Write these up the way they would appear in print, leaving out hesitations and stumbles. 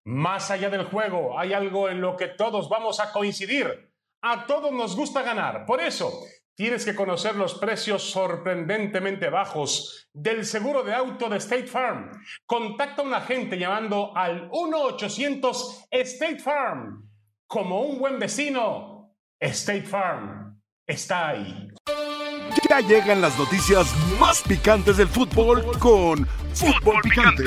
Más allá del juego, hay algo en lo que todos vamos a coincidir. A todos nos gusta ganar. Por eso, tienes que conocer los precios sorprendentemente bajos del seguro de auto de State Farm. Contacta a un agente llamando al 1-800 State Farm. Como un buen vecino, State Farm está ahí. Ya llegan las noticias más picantes del fútbol con Fútbol Picante.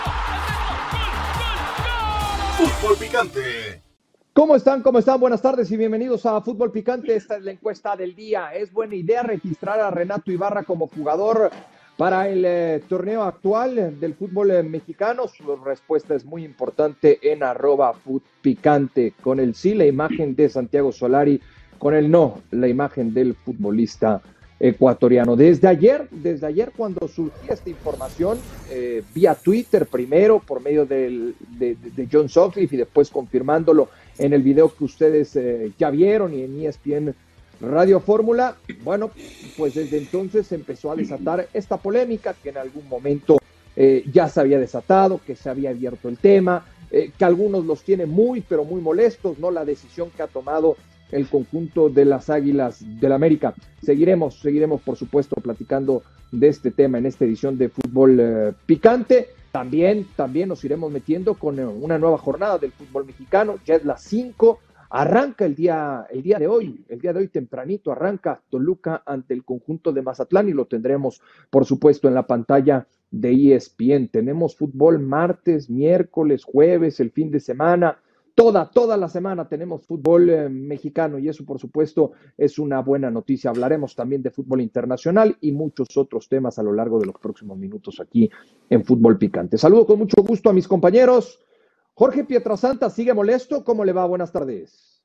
Fútbol Picante. ¿Cómo están? ¿Cómo están? Buenas tardes y bienvenidos a Fútbol Picante. Esta es la encuesta del día. ¿Es buena idea registrar a Renato Ibarra como jugador para el torneo actual del fútbol mexicano? Su respuesta es muy importante en @FutPicante. Con el sí, la imagen de Santiago Solari. Con el no, la imagen del futbolista ecuatoriano. Desde ayer cuando surgía esta información, vía Twitter primero, por medio de John Sutcliffe y después confirmándolo en el video que ustedes ya vieron y en ESPN Radio Fórmula, bueno, pues desde entonces se empezó a desatar esta polémica que en algún momento ya se había desatado, que se había abierto el tema, que algunos los tiene muy, pero muy molestos, ¿no? La decisión que ha tomado el conjunto de las Águilas del América. Seguiremos, por supuesto, platicando de este tema en esta edición de Fútbol Picante. También nos iremos metiendo con una nueva jornada del fútbol mexicano. Ya es las 5. Arranca el día de hoy tempranito, arranca Toluca ante el conjunto de Mazatlán y lo tendremos, por supuesto, en la pantalla de ESPN. Tenemos fútbol martes, miércoles, jueves, el fin de semana. Toda la semana tenemos fútbol mexicano y eso, por supuesto, es una buena noticia. Hablaremos también de fútbol internacional y muchos otros temas a lo largo de los próximos minutos aquí en Fútbol Picante. Saludo con mucho gusto a mis compañeros. Jorge Pietrasanta, ¿sigue molesto? ¿Cómo le va? Buenas tardes.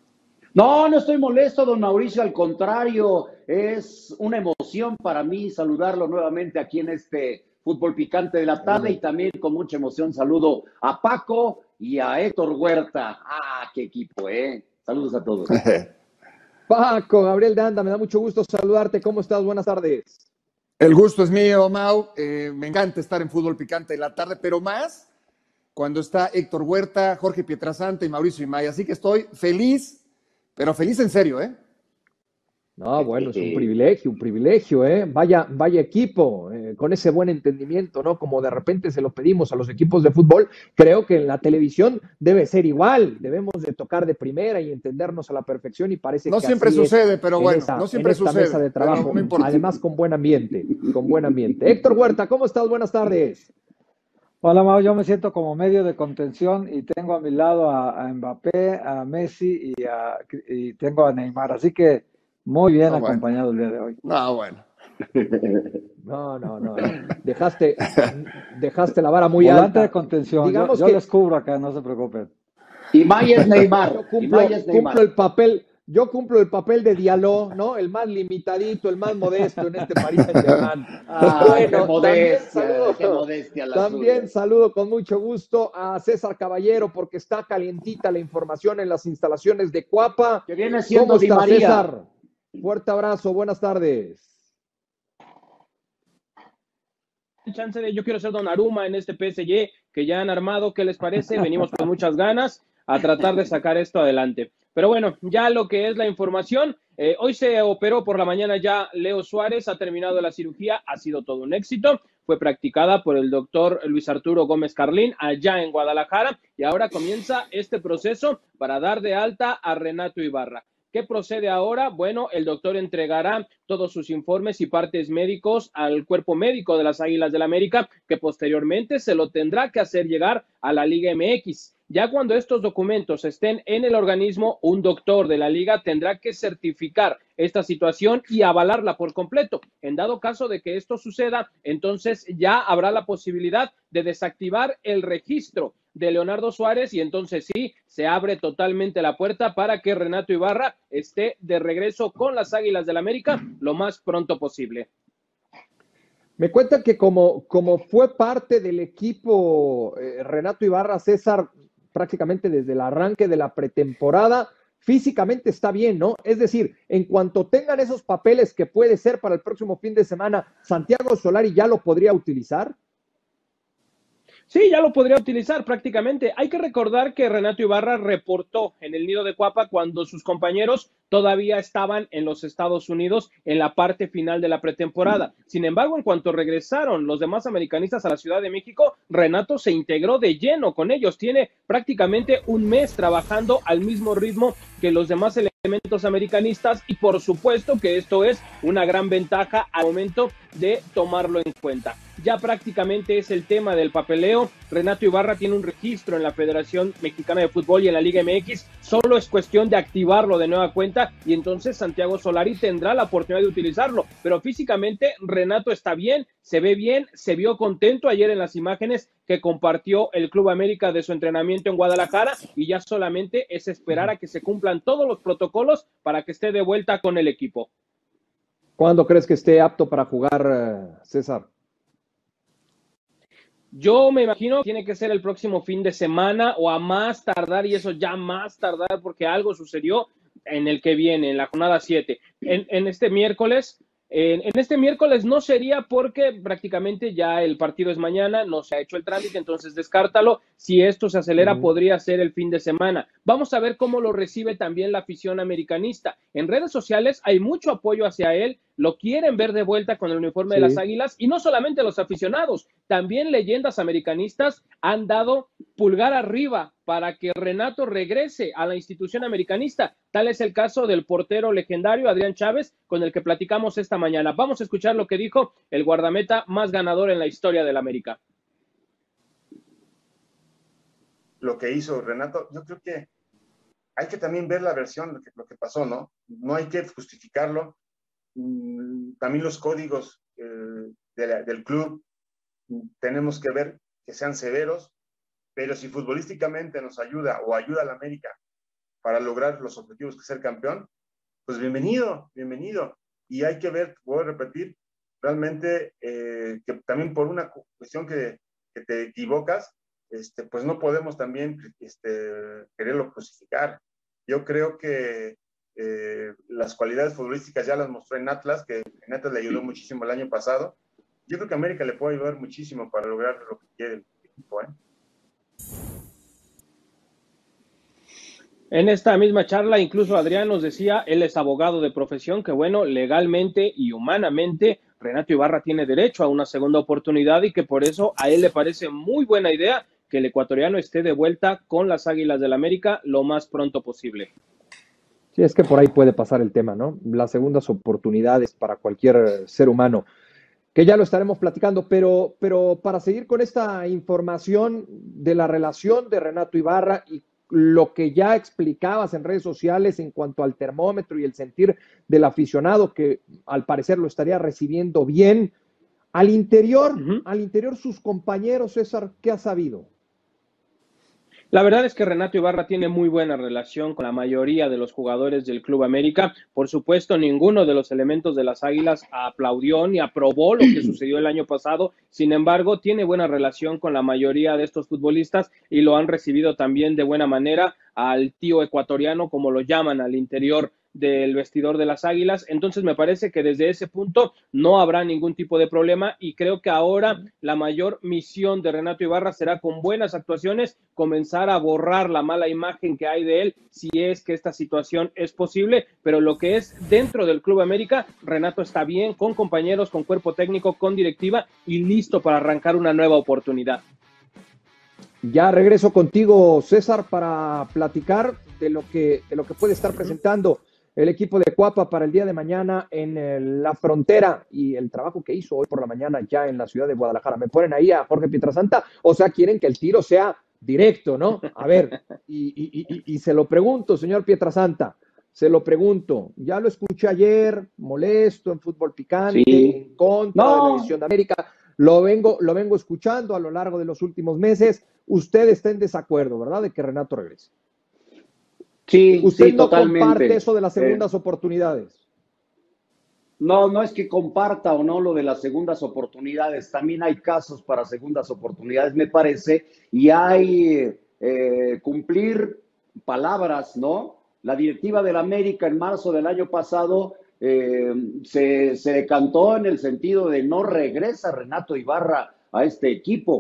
No estoy molesto, don Mauricio, al contrario, es una emoción para mí saludarlo nuevamente aquí en este Fútbol Picante de la tarde y también con mucha emoción saludo a Paco y a Héctor Huerta. ¡Qué equipo, Saludos a todos. Paco, Gabriel de Anda, me da mucho gusto saludarte. ¿Cómo estás? Buenas tardes. El gusto es mío, Mau. Me encanta estar en Fútbol Picante de la tarde, pero más cuando está Héctor Huerta, Jorge Pietrasanta y Mauricio Imay. Así que estoy feliz, pero feliz en serio, No, bueno, es un privilegio, Vaya equipo, con ese buen entendimiento, ¿no? Como de repente se lo pedimos a los equipos de fútbol, creo que en la televisión debe ser igual, debemos de tocar de primera y entendernos a la perfección y parece que no siempre así sucede, pero bueno, no siempre sucede. Mesa de trabajo, no además con buen ambiente. Héctor Huerta, ¿cómo estás? Buenas tardes. Hola, Mau, yo me siento como medio de contención y tengo a mi lado a Mbappé, a Messi y tengo a Neymar, así que muy bien acompañado el día de hoy. Bueno. No. Dejaste la vara muy Volante alta. de contención. Digamos yo que les cubro acá, no se preocupen. Imay es Neymar. Yo cumplo el papel de Diallo, ¿no? El más limitadito, el más modesto en este Paris Saint-Germain. Qué modestia la también suya. saludo con mucho gusto a César Caballero porque está calientita la información en las instalaciones de Cuapa. Que viene siendo ¿Cómo Di está, María? César? Fuerte abrazo, buenas tardes. Chance de yo quiero ser Donnarumma en este PSG que ya han armado. ¿Qué les parece? Venimos con muchas ganas a tratar de sacar esto adelante. Pero bueno, ya lo que es la información, hoy se operó por la mañana ya Leo Suárez, ha terminado la cirugía, ha sido todo un éxito, fue practicada por el doctor Luis Arturo Gómez Carlín allá en Guadalajara y ahora comienza este proceso para dar de alta a Renato Ibarra. ¿Qué procede ahora? Bueno, el doctor entregará todos sus informes y partes médicos al cuerpo médico de las Águilas del América, que posteriormente se lo tendrá que hacer llegar a la Liga MX. Ya cuando estos documentos estén en el organismo, un doctor de la liga tendrá que certificar esta situación y avalarla por completo. En dado caso de que esto suceda, entonces ya habrá la posibilidad de desactivar el registro de Leonardo Suárez y entonces sí, se abre totalmente la puerta para que Renato Ibarra esté de regreso con las Águilas del América lo más pronto posible. Me cuentan que como fue parte del equipo Renato Ibarra, César, prácticamente desde el arranque de la pretemporada, físicamente está bien, ¿no? Es decir, en cuanto tengan esos papeles que puede ser para el próximo fin de semana, ¿Santiago Solari ya lo podría utilizar? Sí, ya lo podría utilizar prácticamente. Hay que recordar que Renato Ibarra reportó en el nido de Cuapa cuando sus compañeros todavía estaban en los Estados Unidos en la parte final de la pretemporada. Sin embargo, en cuanto regresaron los demás americanistas a la Ciudad de México, Renato se integró de lleno con ellos. Tiene prácticamente un mes trabajando al mismo ritmo que los demás elementos americanistas y por supuesto que esto es una gran ventaja al momento de tomarlo en cuenta. Ya prácticamente es el tema del papeleo. Renato Ibarra tiene un registro en la Federación Mexicana de Fútbol y en la Liga MX. Solo es cuestión de activarlo de nueva cuenta y entonces Santiago Solari tendrá la oportunidad de utilizarlo. Pero físicamente Renato está bien, se ve bien, se vio contento ayer en las imágenes que compartió el Club América de su entrenamiento en Guadalajara y ya solamente es esperar a que se cumplan todos los protocolos para que esté de vuelta con el equipo. ¿Cuándo crees que esté apto para jugar, César? Yo me imagino que tiene que ser el próximo fin de semana o a más tardar, y eso ya más tardar porque algo sucedió en el que viene, en la jornada 7. En este miércoles, en este miércoles no sería porque prácticamente ya el partido es mañana, no se ha hecho el trámite, entonces descártalo. Si esto se acelera, podría ser el fin de semana. Vamos a ver cómo lo recibe también la afición americanista. En redes sociales hay mucho apoyo hacia él, lo quieren ver de vuelta con el uniforme de las Águilas, y no solamente los aficionados, también leyendas americanistas han dado pulgar arriba para que Renato regrese a la institución americanista. Tal es el caso del portero legendario Adrián Chávez, con el que platicamos esta mañana. Vamos a escuchar lo que dijo el guardameta más ganador en la historia del América. Lo que hizo Renato, yo creo que hay que también ver la versión, lo que pasó, ¿no? No hay que justificarlo. También los códigos del club tenemos que ver que sean severos, pero si futbolísticamente nos ayuda o ayuda a la América para lograr los objetivos que ser campeón, pues bienvenido. Y hay que ver, voy a repetir, realmente que también por una cuestión que te equivocas, pues no podemos también quererlo crucificar. Yo creo que las cualidades futbolísticas ya las mostró en Atlas, que en Atlas le ayudó muchísimo el año pasado. Yo creo que América le puede ayudar muchísimo para lograr lo que quiere el equipo, ¿eh? En esta misma charla, incluso Adrián nos decía, él es abogado de profesión, que bueno, legalmente y humanamente Renato Ibarra tiene derecho a una segunda oportunidad y que por eso a él le parece muy buena idea que el ecuatoriano esté de vuelta con las Águilas del América lo más pronto posible. Sí, es que por ahí puede pasar el tema, ¿no? Las segundas oportunidades para cualquier ser humano, que ya lo estaremos platicando, pero para seguir con esta información de la relación de Renato Ibarra y lo que ya explicabas en redes sociales en cuanto al termómetro y el sentir del aficionado, que al parecer lo estaría recibiendo bien, al interior sus compañeros, César, ¿qué ha sabido? La verdad es que Renato Ibarra tiene muy buena relación con la mayoría de los jugadores del Club América. Por supuesto, ninguno de los elementos de las Águilas aplaudió ni aprobó lo que sucedió el año pasado. Sin embargo, tiene buena relación con la mayoría de estos futbolistas y lo han recibido también de buena manera al tío ecuatoriano, como lo llaman al interior del vestidor de las Águilas. Entonces me parece que desde ese punto no habrá ningún tipo de problema y creo que ahora la mayor misión de Renato Ibarra será con buenas actuaciones comenzar a borrar la mala imagen que hay de él, si es que esta situación es posible, pero lo que es dentro del Club América, Renato está bien, con compañeros, con cuerpo técnico, con directiva y listo para arrancar una nueva oportunidad. Ya regreso contigo, César, para platicar de lo que puede estar presentando el equipo de Cuapa para el día de mañana en la frontera y el trabajo que hizo hoy por la mañana ya en la ciudad de Guadalajara. ¿Me ponen ahí a Jorge Pietrasanta? O sea, quieren que el tiro sea directo, ¿no? A ver, y se lo pregunto, señor Pietrasanta, se lo pregunto. Ya lo escuché ayer, molesto en Fútbol Picante, en contra de la División de América. Lo vengo escuchando a lo largo de los últimos meses. Usted está en desacuerdo, ¿verdad? De que Renato regrese. Sí, ¿Usted sí, no totalmente comparte eso de las segundas oportunidades? No es que comparta o no lo de las segundas oportunidades. También hay casos para segundas oportunidades, me parece, y hay cumplir palabras, La directiva del América en marzo del año pasado se decantó en el sentido de no regresa Renato Ibarra a este equipo.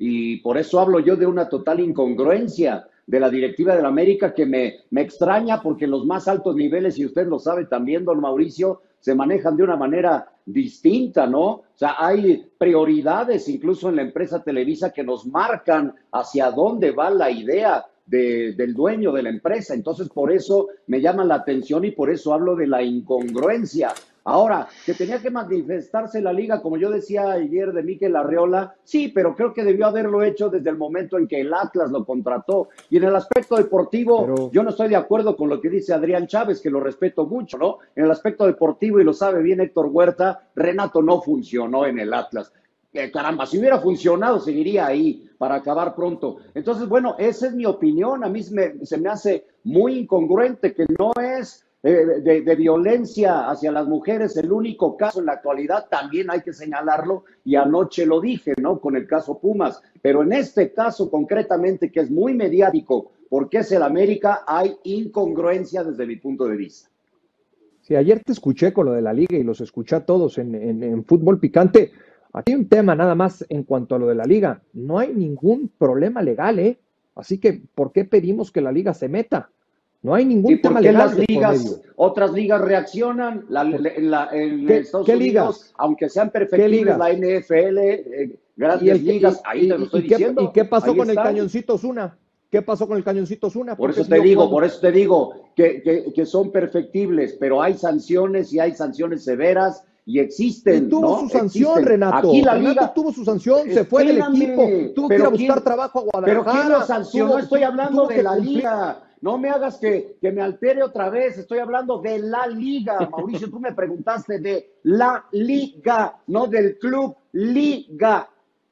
Y por eso hablo yo de una total incongruencia de la directiva del América que me extraña porque los más altos niveles, y usted lo sabe también, don Mauricio, se manejan de una manera distinta, ¿no? O sea, hay prioridades incluso en la empresa Televisa que nos marcan hacia dónde va la idea del dueño de la empresa. Entonces, por eso me llama la atención y por eso hablo de la incongruencia. Ahora, que tenía que manifestarse la liga, como yo decía ayer de Mikel Arreola, sí, pero creo que debió haberlo hecho desde el momento en que el Atlas lo contrató. Y en el aspecto deportivo, yo no estoy de acuerdo con lo que dice Adrián Chávez, que lo respeto mucho, ¿no? En el aspecto deportivo, y lo sabe bien Héctor Huerta, Renato no funcionó en el Atlas. Caramba, si hubiera funcionado, seguiría ahí para acabar pronto. Entonces, bueno, esa es mi opinión. A mí se me hace muy incongruente que no es de violencia hacia las mujeres el único caso en la actualidad, también hay que señalarlo, y anoche lo dije, ¿no? Con el caso Pumas, pero en este caso concretamente, que es muy mediático, porque es el América, hay incongruencia desde mi punto de vista. Sí, ayer te escuché con lo de la liga y los escuché a todos en Fútbol Picante. Aquí hay un tema nada más en cuanto a lo de la liga. No hay ningún problema legal, ¿eh? Así que, ¿por qué pedimos que la liga se meta? No hay ningún tema legal. Las ligas, otras ligas reaccionan, en Estados Unidos, ligas? Aunque sean perfectibles, la NFL, grandes ligas, ahí te lo estoy diciendo. ¿Y qué pasó con el Cañoncito Osuna? ¿Qué pasó con el Cañoncito Osuna? Por eso te digo que son perfectibles, pero hay sanciones y hay sanciones severas y existen. Y tuvo su sanción, Renato. Aquí Renato liga tuvo su sanción, se fue del equipo, tuvo que ir a buscar trabajo a Guadalajara. Pero ¿quién lo sancionó? Estoy hablando de la liga. No me hagas que me altere otra vez. Estoy hablando de la liga. Mauricio, tú me preguntaste de la liga, no del club, liga.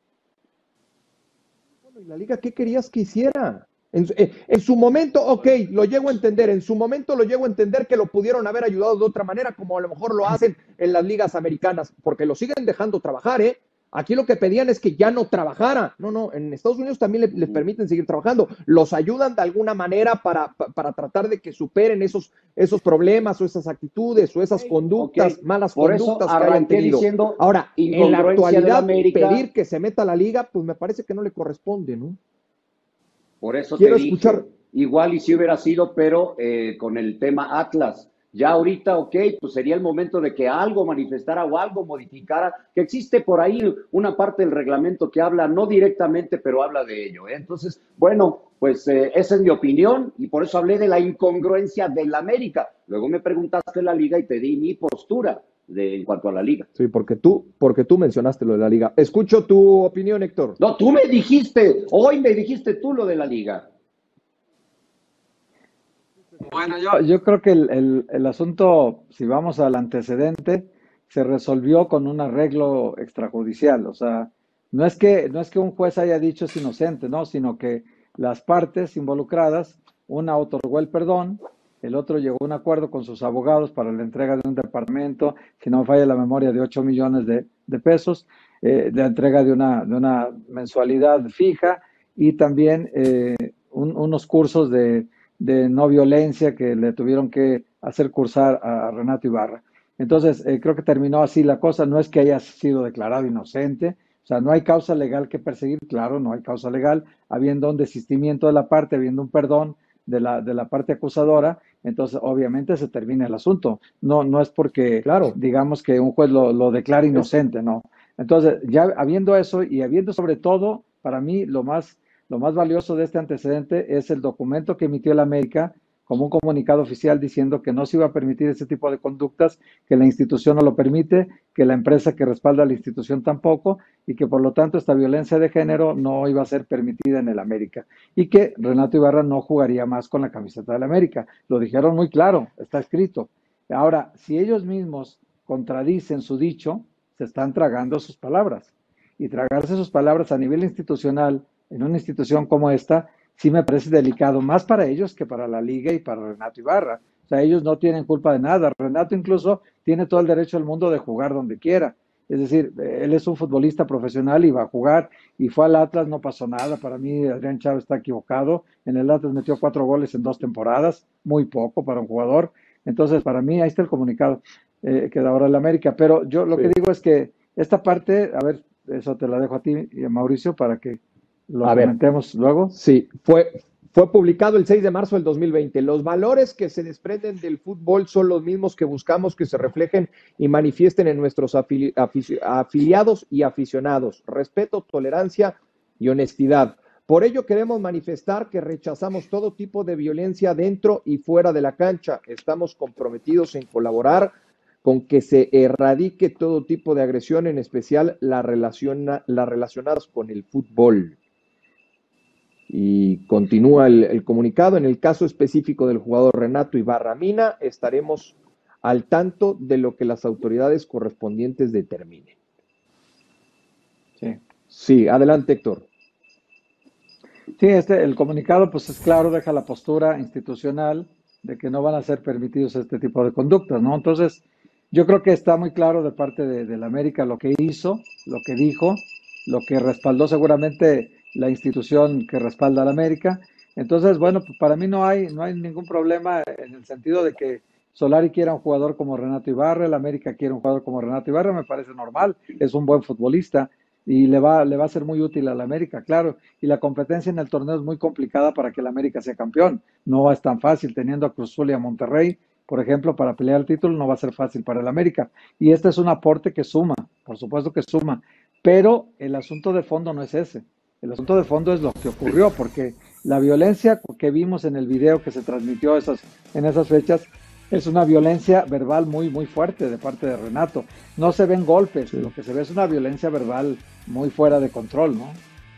Bueno, ¿y la liga qué querías que hiciera? En su momento, ok, lo llego a entender. En su momento lo llego a entender que lo pudieron haber ayudado de otra manera, como a lo mejor lo hacen en las ligas americanas, porque lo siguen dejando trabajar, ¿eh? Aquí lo que pedían es que ya no trabajara. No, en Estados Unidos también les permiten seguir trabajando. Los ayudan de alguna manera para tratar de que superen esos problemas o esas actitudes o esas conductas, malas conductas que hayan tenido. Ahora, en la actualidad, pedir que se meta a la liga, pues me parece que no le corresponde, ¿no? Por eso quiero escuchar. Igual y si hubiera sido, pero con el tema Atlas. Ya ahorita, ok, pues sería el momento de que algo manifestara o algo modificara, que existe por ahí una parte del reglamento que habla, no directamente, pero habla de ello, ¿eh? Entonces, bueno, pues esa es mi opinión y por eso hablé de la incongruencia del América. Luego me preguntaste la liga y te di mi postura en cuanto a la liga. Sí, porque tú mencionaste lo de la liga. Escucho tu opinión, Héctor. No, tú me dijiste, hoy me dijiste tú lo de la liga. Bueno, yo creo que el asunto, si vamos al antecedente, se resolvió con un arreglo extrajudicial. O sea, no es que un juez haya dicho es inocente, ¿no? Sino que las partes involucradas, una otorgó el perdón, el otro llegó a un acuerdo con sus abogados para la entrega de un departamento, si no me falla la memoria, de 8 millones de pesos, de entrega de una mensualidad fija y también unos cursos de no violencia que le tuvieron que hacer cursar a Renato Ibarra. Entonces, creo que terminó así la cosa. No es que haya sido declarado inocente, o sea, no hay causa legal que perseguir, claro, no hay causa legal, habiendo un desistimiento de la parte, habiendo un perdón de la parte acusadora, entonces obviamente se termina el asunto. No es porque, claro, digamos que un juez lo declara inocente, no. Entonces, ya habiendo eso y habiendo sobre todo, para mí, lo más valioso de este antecedente es el documento que emitió el América como un comunicado oficial diciendo que no se iba a permitir ese tipo de conductas, que la institución no lo permite, que la empresa que respalda a la institución tampoco, y que por lo tanto esta violencia de género no iba a ser permitida en el América, y que Renato Ibarra no jugaría más con la camiseta del América. Lo dijeron muy claro, está escrito. Ahora, si ellos mismos contradicen su dicho, se están tragando sus palabras, y tragarse sus palabras a nivel institucional en una institución como esta, sí me parece delicado, más para ellos que para la liga y para Renato Ibarra. O sea, ellos no tienen culpa de nada. Renato incluso tiene todo el derecho del mundo de jugar donde quiera. Es decir, él es un futbolista profesional y va a jugar, y fue al Atlas, no pasó nada. Para mí, Adrián Chávez está equivocado. En el Atlas metió 4 goles en 2 temporadas, muy poco para un jugador. Entonces, para mí, ahí está el comunicado que da ahora el América. Pero yo lo que digo es que esta parte, a ver, eso te la dejo a ti y a Mauricio para que lo A ver. comentemos luego. Sí, fue publicado el 6 de marzo del 2020. Los valores que se desprenden del fútbol son los mismos que buscamos que se reflejen y manifiesten en nuestros afiliados y aficionados. Respeto, tolerancia y honestidad. Por ello queremos manifestar que rechazamos todo tipo de violencia dentro y fuera de la cancha. Estamos comprometidos en colaborar con que se erradique todo tipo de agresión, en especial las relacionadas con el fútbol. Y continúa el comunicado. En el caso específico del jugador Renato Ibarra Mina, estaremos al tanto de lo que las autoridades correspondientes determinen. Sí. Sí, adelante, Héctor. Sí, el comunicado, pues es claro, deja la postura institucional de que no van a ser permitidos este tipo de conductas, ¿no? Entonces, yo creo que está muy claro de parte de la América lo que hizo, lo que dijo, lo que respaldó seguramente la institución que respalda a la América. Entonces, bueno, pues para mí no hay ningún problema en el sentido de que Solari quiera un jugador como Renato Ibarra, el América quiere un jugador como Renato Ibarra, me parece normal, es un buen futbolista y le va a ser muy útil a la América, claro, y la competencia en el torneo es muy complicada para que el América sea campeón, no es tan fácil, teniendo a Cruz Azul y a Monterrey, por ejemplo, para pelear el título no va a ser fácil para el América, y este es un aporte que suma, por supuesto que suma, pero el asunto de fondo no es ese, el asunto de fondo es lo que ocurrió, porque la violencia que vimos en el video que se transmitió en esas fechas, es una violencia verbal muy, muy fuerte de parte de Renato. No se ven golpes, sí. Lo que se ve es una violencia verbal muy fuera de control, ¿no?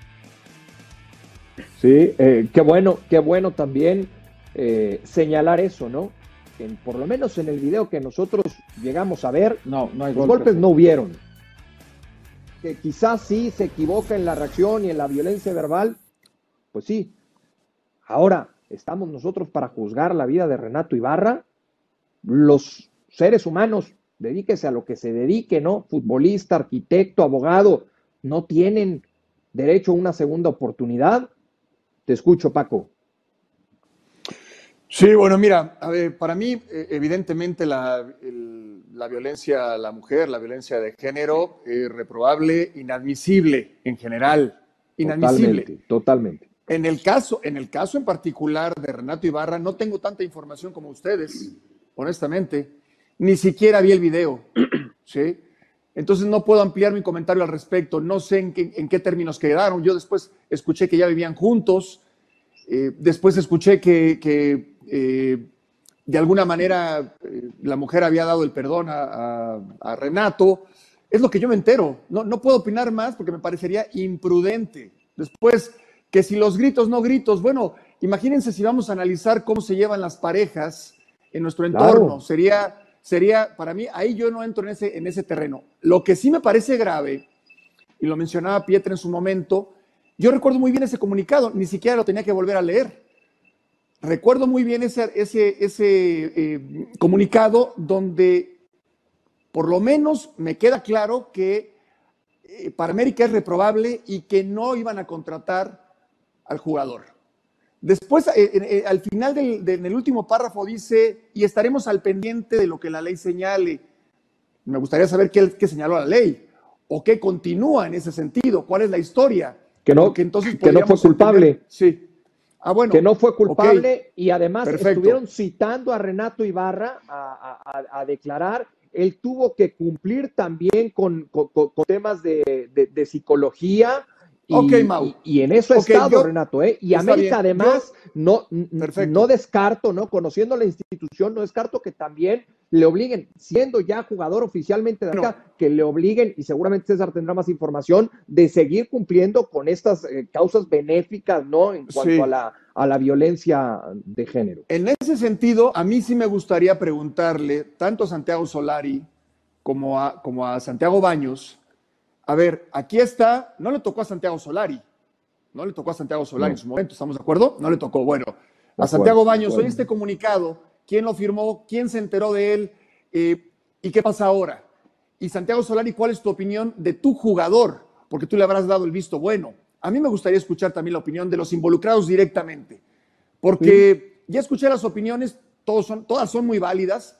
Sí, qué bueno también señalar eso, ¿no? Que por lo menos en el video que nosotros llegamos a ver, no hay los golpes no hubieron. Que quizás sí se equivoca en la reacción y en la violencia verbal, pues sí. Ahora, ¿estamos nosotros para juzgar la vida de Renato Ibarra? Los seres humanos, dedíquese a lo que se dedique, ¿no? Futbolista, arquitecto, abogado, ¿no tienen derecho a una segunda oportunidad? Te escucho, Paco. Sí, bueno, mira, a ver, para mí, evidentemente, la violencia a la mujer, la violencia de género, reprobable, inadmisible en general, inadmisible. Totalmente. En el caso en particular de Renato Ibarra, no tengo tanta información como ustedes, honestamente, ni siquiera vi el video, ¿sí? Entonces no puedo ampliar mi comentario al respecto, no sé en qué términos quedaron. Yo después escuché que ya vivían juntos, después escuché que de alguna manera la mujer había dado el perdón a Renato. Es lo que yo me entero, no puedo opinar más porque me parecería imprudente. Después, que si los gritos, no gritos, bueno, imagínense si vamos a analizar cómo se llevan las parejas en nuestro entorno, claro. Sería, para mí, ahí yo no entro en ese terreno. Lo que sí me parece grave, y lo mencionaba Pietra en su momento, yo recuerdo muy bien ese comunicado, ni siquiera lo tenía que volver a leer. Recuerdo muy bien ese comunicado donde por lo menos me queda claro que para América es reprobable y que no iban a contratar al jugador. Después, al final en el último párrafo dice, y estaremos al pendiente de lo que la ley señale. Me gustaría saber qué señaló la ley, o qué continúa en ese sentido, cuál es la historia. Que no fue culpable. Entender, sí. Bueno, que no fue culpable, okay. Y además Perfecto. Estuvieron citando a Renato Ibarra a declarar. Él tuvo que cumplir también con temas de psicología. Y en eso ha estado, Renato, y América bien. Además no descarto, ¿no? Conociendo la institución, no descarto que también le obliguen, siendo ya jugador oficialmente de acá, que le obliguen, y seguramente César tendrá más información, de seguir cumpliendo con estas causas benéficas, ¿no? En cuanto a la violencia de género. En ese sentido, a mí sí me gustaría preguntarle, tanto a Santiago Solari como a Santiago Baños. A ver, aquí está, no le tocó a Santiago Solari en su momento, ¿estamos de acuerdo? No le tocó, bueno, a Santiago Baños, oye este comunicado, ¿quién lo firmó? ¿Quién se enteró de él? ¿Y qué pasa ahora? Y Santiago Solari, ¿cuál es tu opinión de tu jugador? Porque tú le habrás dado el visto bueno. A mí me gustaría escuchar también la opinión de los involucrados directamente, porque ya escuché las opiniones, todas son muy válidas,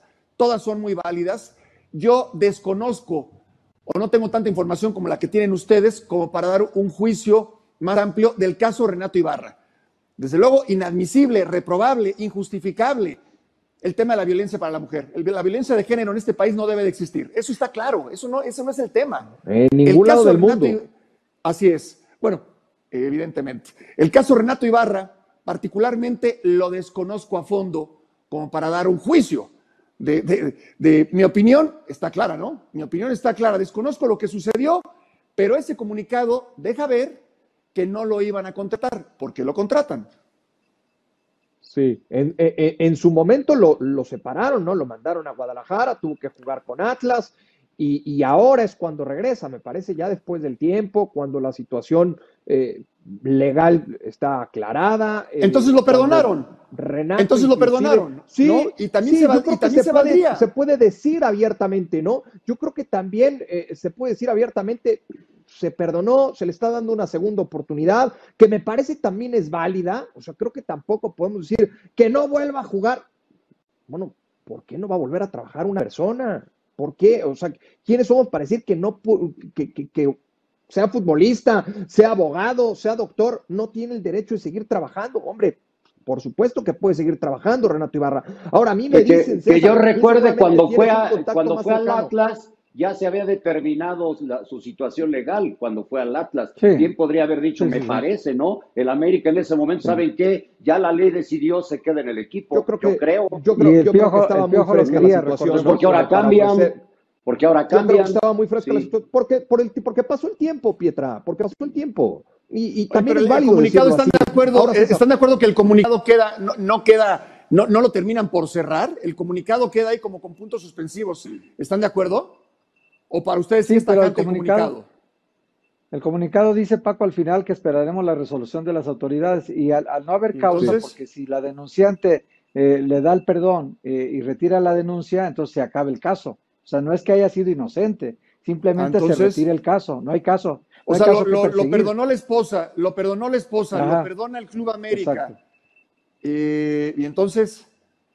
Yo desconozco o no tengo tanta información como la que tienen ustedes como para dar un juicio más amplio del caso Renato Ibarra. Desde luego, inadmisible, reprobable, injustificable el tema de la violencia para la mujer. La violencia de género en este país no debe de existir. Eso está claro, eso no es el tema. En ningún lado del mundo. Así es. Bueno, evidentemente. El caso Renato Ibarra, particularmente, lo desconozco a fondo como para dar un juicio. Mi opinión está clara, ¿no? Mi opinión está clara. Desconozco lo que sucedió, pero ese comunicado deja ver que no lo iban a contratar. ¿Por qué lo contratan? Sí, en su momento lo separaron, ¿no? Lo mandaron a Guadalajara, tuvo que jugar con Atlas y ahora es cuando regresa, me parece, ya después del tiempo, cuando la situación legal está aclarada. Entonces lo perdonaron. Renato, entonces lo perdonaron. Sí, ¿no? Y también, sí, se puede decir abiertamente, ¿no? Yo creo que también se puede decir abiertamente, se perdonó, se le está dando una segunda oportunidad, que me parece también es válida. O sea, creo que tampoco podemos decir que no vuelva a jugar. Bueno, ¿por qué no va a volver a trabajar una persona? ¿Por qué? O sea, ¿quiénes somos para decir que no, que sea futbolista, sea abogado, sea doctor, no tiene el derecho de seguir trabajando? Hombre, por supuesto que puede seguir trabajando Renato Ibarra. Ahora, a mí me dicen... Que yo recuerde cuando fue al Atlas, ya se había determinado su situación legal cuando fue al Atlas. Sí. ¿Quién podría haber dicho, me parece, ¿no? El América en ese momento, ¿saben qué? Ya la ley decidió, se queda en el equipo. Yo creo que estaba muy fresca la situación. Porque ahora cambian. Porque ahora cambian. Yo creo que estaba muy fresca la situación. Porque pasó el tiempo, Pietra. Porque pasó el tiempo. Y también es válido. El comunicado están de acuerdo que el comunicado queda, no lo terminan por cerrar. El comunicado queda ahí como con puntos suspensivos. ¿Están de acuerdo? ¿O para ustedes sí está el comunicado? El comunicado dice, Paco, al final que esperaremos la resolución de las autoridades y al no haber causa, porque si la denunciante le da el perdón y retira la denuncia, entonces se acaba el caso. O sea, no es que haya sido inocente, simplemente se retira el caso, no hay caso. O sea, lo perdonó la esposa, lo perdona el Club América. Y entonces,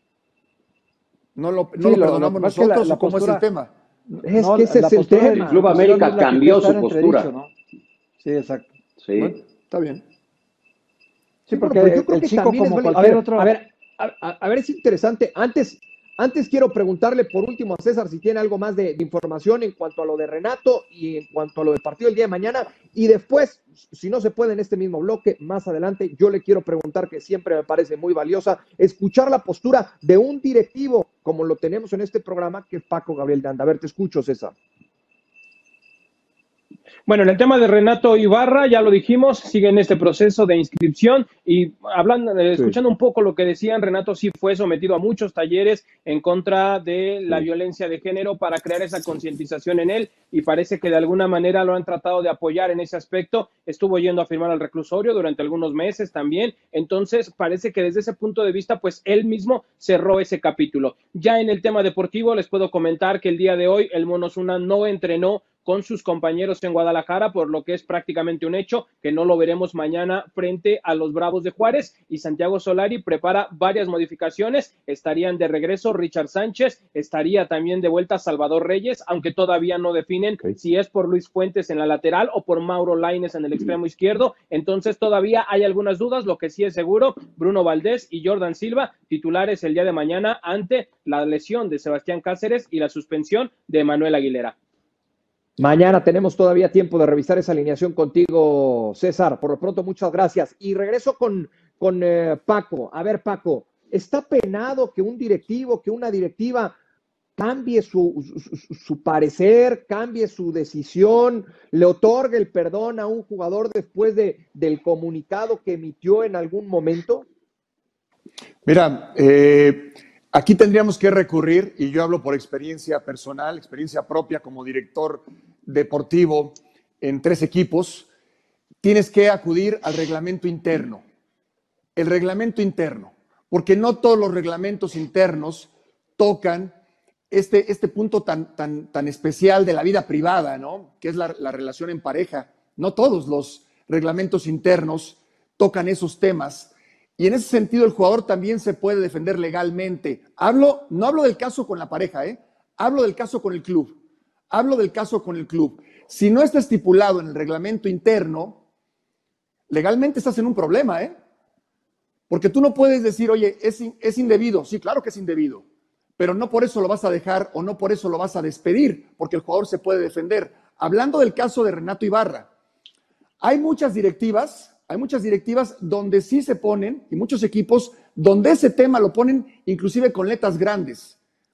¿no lo perdonamos nosotros o cómo es el tema? Es que ese es el tema. El Club América cambió su postura. ¿no? Sí, exacto. Sí. Bueno, está bien. Sí, porque yo creo el que chico también como es válido. cualquier otro... A ver, es interesante. Antes quiero preguntarle por último a César si tiene algo más de información en cuanto a lo de Renato y en cuanto a lo del partido del día de mañana. Y después, si no se puede en este mismo bloque, más adelante, yo le quiero preguntar, que siempre me parece muy valiosa, escuchar la postura de un directivo, como lo tenemos en este programa, que es Paco Gabriel de Anda. A ver, te escucho, César. Bueno, en el tema de Renato Ibarra, ya lo dijimos, sigue en este proceso de inscripción y escuchando un poco lo que decían, Renato sí fue sometido a muchos talleres en contra de la violencia de género para crear esa concientización en él y parece que de alguna manera lo han tratado de apoyar en ese aspecto. Estuvo yendo a firmar al reclusorio durante algunos meses también, entonces parece que desde ese punto de vista, pues él mismo cerró ese capítulo. Ya en el tema deportivo les puedo comentar que el día de hoy el Mono Osuna no entrenó con sus compañeros en Guadalajara, por lo que es prácticamente un hecho que no lo veremos mañana frente a los Bravos de Juárez, y Santiago Solari prepara varias modificaciones. Estarían de regreso Richard Sánchez, estaría también de vuelta Salvador Reyes, aunque todavía no definen si es por Luis Fuentes en la lateral o por Mauro Lainez en el extremo izquierdo, entonces todavía hay algunas dudas. Lo que sí es seguro, Bruno Valdés y Jordan Silva titulares el día de mañana ante la lesión de Sebastián Cáceres y la suspensión de Manuel Aguilera. Mañana tenemos todavía tiempo de revisar esa alineación contigo, César. Por lo pronto, muchas gracias. Y regreso con Paco. A ver, Paco, ¿está penado que un directivo, que una directiva cambie su parecer, cambie su decisión, le otorgue el perdón a un jugador después del comunicado que emitió en algún momento? Mira, aquí tendríamos que recurrir, y yo hablo por experiencia personal, experiencia propia como director deportivo en 3 equipos, tienes que acudir al reglamento interno. El reglamento interno, porque no todos los reglamentos internos tocan este punto tan especial de la vida privada, ¿no? Que es la relación en pareja. No todos los reglamentos internos tocan esos temas. Y en ese sentido el jugador también se puede defender legalmente. No hablo del caso con la pareja, hablo del caso con el club. Si no está estipulado en el reglamento interno, legalmente estás en un problema, ¿eh? Porque tú no puedes decir, oye, es indebido. Sí, claro que es indebido, pero no por eso lo vas a dejar o no por eso lo vas a despedir, porque el jugador se puede defender. Hablando del caso de Renato Ibarra, hay muchas directivas donde sí se ponen, y muchos equipos donde ese tema lo ponen inclusive con letras grandes.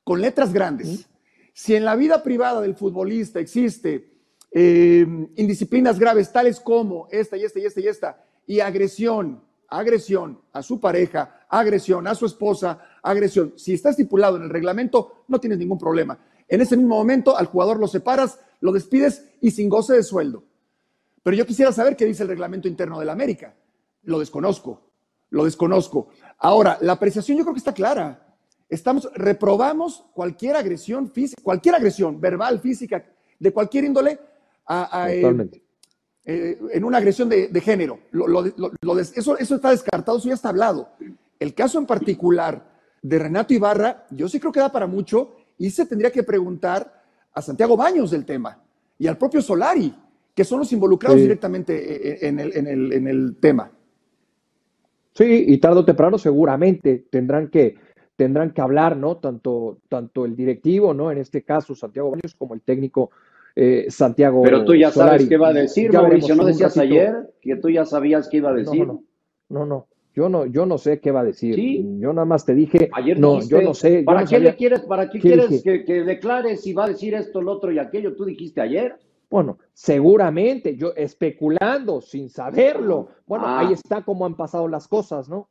Si en la vida privada del futbolista existe indisciplinas graves tales como esta, y agresión a su pareja, agresión a su esposa, agresión, si está estipulado en el reglamento, no tienes ningún problema. En ese mismo momento al jugador lo separas, lo despides y sin goce de sueldo. Pero yo quisiera saber qué dice el reglamento interno del América. Lo desconozco. Ahora, la apreciación yo creo que está clara. Reprobamos cualquier agresión física, cualquier agresión verbal, física, de cualquier índole, en una agresión de género. Eso está descartado, eso ya está hablado. El caso en particular de Renato Ibarra, yo sí creo que da para mucho y se tendría que preguntar a Santiago Baños del tema y al propio Solari, que son los involucrados directamente en el tema. Sí, y tarde o temprano seguramente tendrán que hablar, ¿no? Tanto el directivo, ¿no? En este caso, Santiago Baños, como el técnico Santiago Solari. Pero tú ya sabes qué va a decir, Mauricio. ¿No decías ayer que tú ya sabías qué iba a decir? No. Yo no sé qué va a decir. ¿Sí? Yo nada más te dije, ayer no, dijiste, yo no sé. ¿Para qué quieres dije? que declares si va a decir esto, lo otro y aquello? Tú dijiste ayer. Bueno, seguramente, yo especulando, sin saberlo. Bueno, ahí está cómo han pasado las cosas, ¿no?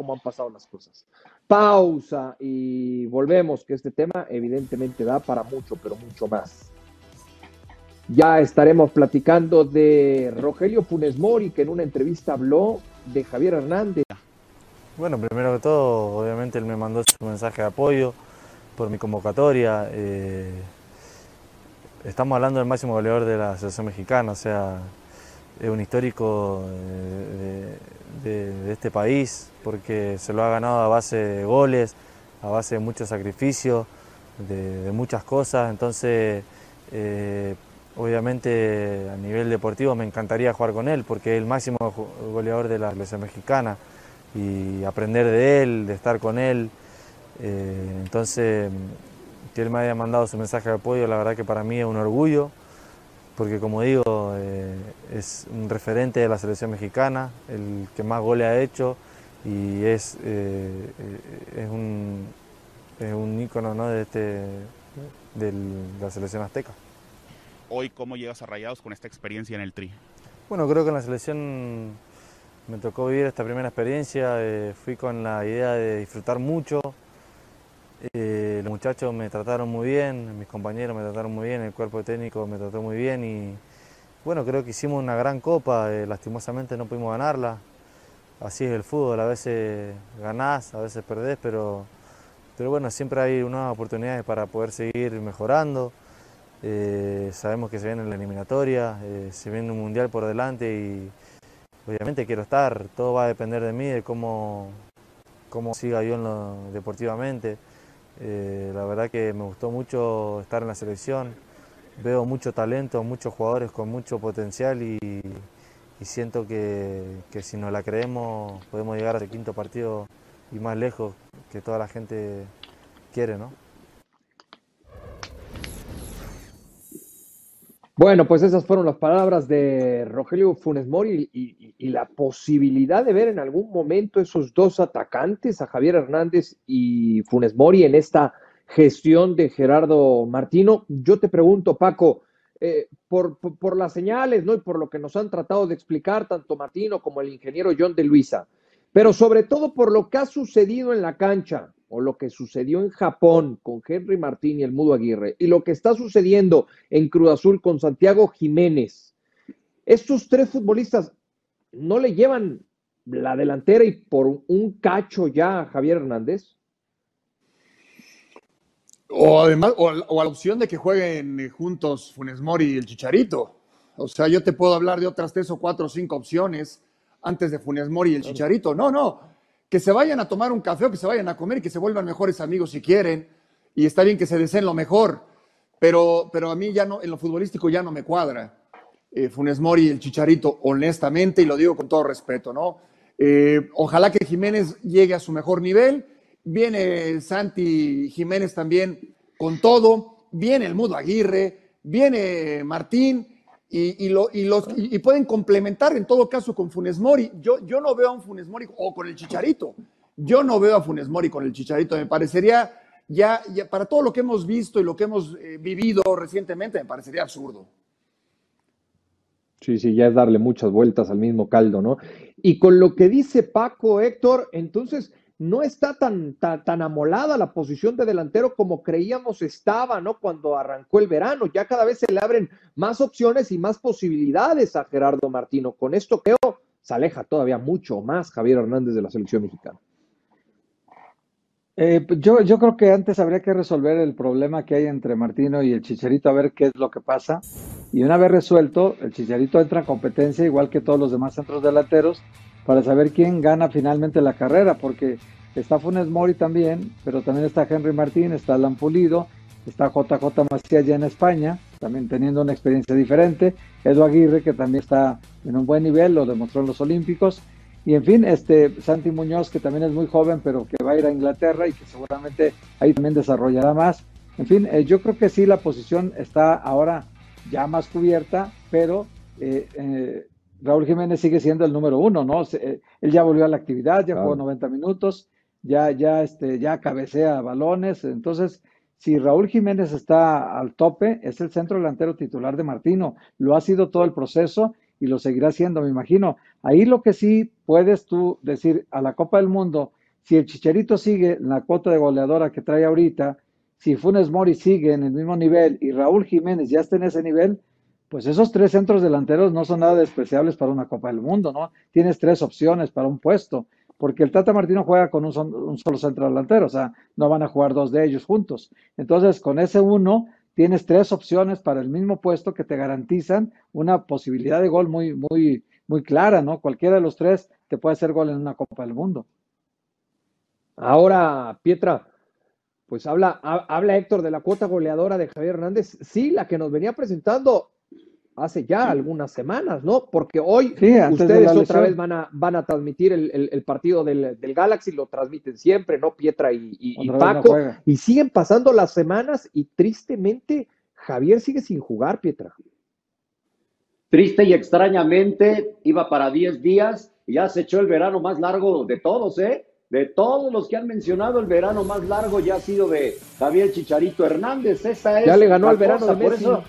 Pausa y volvemos, que este tema evidentemente da para mucho, pero mucho más. Ya estaremos platicando de Rogelio Funes Mori, que en una entrevista habló de Javier Hernández. Bueno, primero que todo, obviamente él me mandó su mensaje de apoyo por mi convocatoria. Estamos hablando del máximo goleador de la selección mexicana, o sea, es un histórico de este país, porque se lo ha ganado a base de goles, a base de mucho sacrificio, de muchas cosas. Entonces, obviamente a nivel deportivo me encantaría jugar con él, porque es el máximo goleador de la selección mexicana, y aprender de él, de estar con él. Entonces, que él me haya mandado su mensaje de apoyo, la verdad que para mí es un orgullo, porque como digo, es un referente de la selección mexicana, el que más goles ha hecho, y es un ícono, ¿no? de la selección azteca. Hoy, ¿cómo llegas a Rayados con esta experiencia en el Tri? Bueno, creo que en la selección me tocó vivir esta primera experiencia, fui con la idea de disfrutar mucho. Los muchachos me trataron muy bien, mis compañeros me trataron muy bien, el cuerpo técnico me trató muy bien y bueno, creo que hicimos una gran copa, lastimosamente no pudimos ganarla. Así es el fútbol, a veces ganás, a veces perdés, pero bueno, siempre hay nuevas oportunidades para poder seguir mejorando. Sabemos que se viene la eliminatoria, se viene un mundial por delante y obviamente quiero estar, todo va a depender de mí, de cómo siga yo deportivamente. La verdad que me gustó mucho estar en la selección, veo mucho talento, muchos jugadores con mucho potencial y siento que si nos la creemos podemos llegar al quinto partido y más lejos que toda la gente quiere, ¿no? Bueno, pues esas fueron las palabras de Rogelio Funes Mori y la posibilidad de ver en algún momento esos dos atacantes, a Javier Hernández y Funes Mori, en esta gestión de Gerardo Martino. Yo te pregunto, Paco, por las señales, ¿no? Y por lo que nos han tratado de explicar tanto Martino como el ingeniero John de Luisa, pero sobre todo por lo que ha sucedido en la cancha, o lo que sucedió en Japón con Henry Martín y el Mudo Aguirre, y lo que está sucediendo en Cruz Azul con Santiago Jiménez, estos tres futbolistas no le llevan la delantera y por un cacho ya a Javier Hernández. O además, o a la opción de que jueguen juntos Funes Mori y el Chicharito. O sea, yo te puedo hablar de otras 3 o 4 o 5 opciones antes de Funes Mori y el Chicharito. No. Que se vayan a tomar un café o que se vayan a comer y que se vuelvan mejores amigos si quieren. Y está bien que se deseen lo mejor. Pero a mí ya no, en lo futbolístico ya no me cuadra. Funes Mori y el Chicharito, honestamente, y lo digo con todo respeto, ¿no? Ojalá que Jiménez llegue a su mejor nivel. Viene Santi Jiménez también con todo. Viene el Mudo Aguirre, viene Martín y pueden complementar en todo caso con Funes Mori. Yo no veo a un Funes Mori o con el Chicharito. Yo no veo a Funes Mori con el Chicharito. Me parecería ya para todo lo que hemos visto y lo que hemos vivido recientemente, me parecería absurdo. Sí, ya es darle muchas vueltas al mismo caldo, ¿no? Y con lo que dice Paco, Héctor, entonces no está tan amolada la posición de delantero como creíamos estaba, ¿no? Cuando arrancó el verano. Ya cada vez se le abren más opciones y más posibilidades a Gerardo Martino. Con esto creo se aleja todavía mucho más Javier Hernández de la selección mexicana. Yo creo que antes habría que resolver el problema que hay entre Martino y el Chicharito, a ver qué es lo que pasa. Y una vez resuelto, el Chicharito entra en competencia, igual que todos los demás centros delanteros, para saber quién gana finalmente la carrera, porque está Funes Mori también, pero también está Henry Martín, está Alan Pulido, está JJ Macías ya en España, también teniendo una experiencia diferente, Edu Aguirre, que también está en un buen nivel, lo demostró en los Olímpicos. Y en fin, Santi Muñoz, que también es muy joven, pero que va a ir a Inglaterra y que seguramente ahí también desarrollará más. En fin, yo creo que sí, la posición está ahora ya más cubierta, pero Raúl Jiménez sigue siendo el número uno, ¿no? Él ya volvió a la actividad, ya jugó 90 minutos, ya cabecea balones. Entonces, si Raúl Jiménez está al tope, es el centro delantero titular de Martino. Lo ha sido todo el proceso y lo seguirá siendo, me imagino. Ahí lo que sí puedes tú decir a la Copa del Mundo, si el Chicharito sigue en la cuota de goleadora que trae ahorita, si Funes Mori sigue en el mismo nivel y Raúl Jiménez ya está en ese nivel, pues esos tres centros delanteros no son nada despreciables para una Copa del Mundo, ¿no? Tienes tres opciones para un puesto, porque el Tata Martino juega con un solo centro delantero, o sea, no van a jugar dos de ellos juntos. Entonces, con ese uno tienes tres opciones para el mismo puesto que te garantizan una posibilidad de gol muy, muy, muy clara, ¿no? Cualquiera de los tres te puede hacer gol en una Copa del Mundo. Ahora, Pietra, pues habla Héctor de la cuota goleadora de Javier Hernández. Sí, la que nos venía presentando hace ya algunas semanas, ¿no? Porque hoy ustedes otra vez van a transmitir el partido del Galaxy, lo transmiten siempre, ¿no? Pietra y Paco, y siguen pasando las semanas y tristemente Javier sigue sin jugar, Pietra. Triste y extrañamente iba para 10 días y ya se echó el verano más largo de todos, ¿eh? De todos los que han mencionado, el verano más largo ya ha sido de Javier Chicharito Hernández. Esa es ya le ganó el verano de Messi. Por eso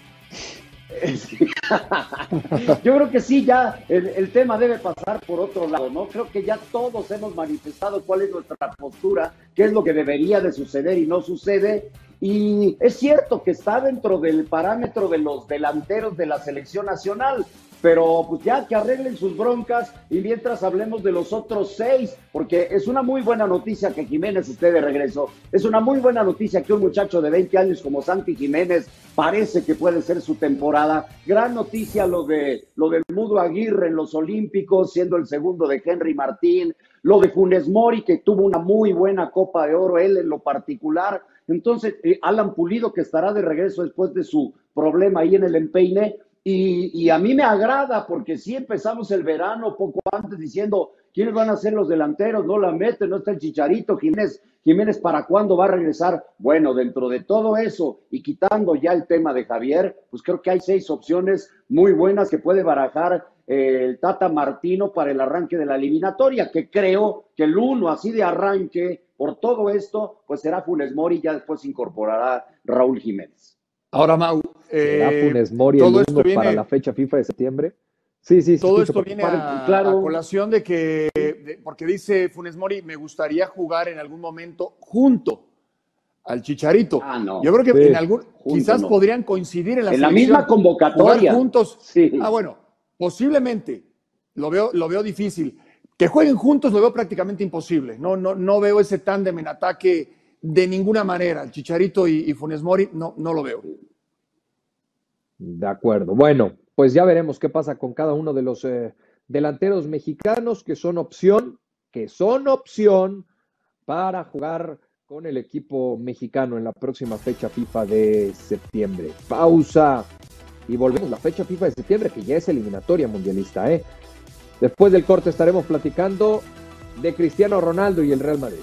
yo creo que sí, ya el tema debe pasar por otro lado, ¿no? Creo que ya todos hemos manifestado cuál es nuestra postura, qué es lo que debería de suceder y no sucede. Y es cierto que está dentro del parámetro de los delanteros de la selección nacional, pero pues ya que arreglen sus broncas y mientras hablemos de los otros 6, porque es una muy buena noticia que Jiménez esté de regreso, es una muy buena noticia que un muchacho de 20 años como Santi Jiménez parece que puede ser su temporada, gran noticia lo del Mudo Aguirre en los Olímpicos, siendo el segundo de Henry Martín, lo de Funes Mori que tuvo una muy buena Copa de Oro, él en lo particular. Entonces, Alan Pulido que estará de regreso después de su problema ahí en el empeine. Y a mí me agrada porque sí empezamos el verano poco antes diciendo quiénes van a ser los delanteros, no la meten, no está el Chicharito, Jiménez ¿para cuándo va a regresar? Bueno, dentro de todo eso y quitando ya el tema de Javier, pues creo que hay 6 opciones muy buenas que puede barajar el Tata Martino para el arranque de la eliminatoria, que creo que el uno así de arranque por todo esto, pues será Funes Mori y ya después se incorporará Raúl Jiménez. Ahora, Mau, ¿será Funes Mori el 1 para la fecha FIFA de septiembre? Sí. Todo esto viene a colación de que, porque dice Funes Mori, me gustaría jugar en algún momento junto al Chicharito. No. Yo creo que quizás podrían coincidir en la misma convocatoria. Jugar juntos. Sí. Bueno, posiblemente. Lo veo difícil. Que jueguen juntos lo veo prácticamente imposible. No veo ese tándem en ataque de ninguna manera. El Chicharito y Funes Mori no lo veo. De acuerdo. Bueno, pues ya veremos qué pasa con cada uno de los delanteros mexicanos que son opción para jugar con el equipo mexicano en la próxima fecha FIFA de septiembre. Pausa y volvemos a la fecha FIFA de septiembre, que ya es eliminatoria mundialista, ¿eh? Después del corte estaremos platicando de Cristiano Ronaldo y el Real Madrid.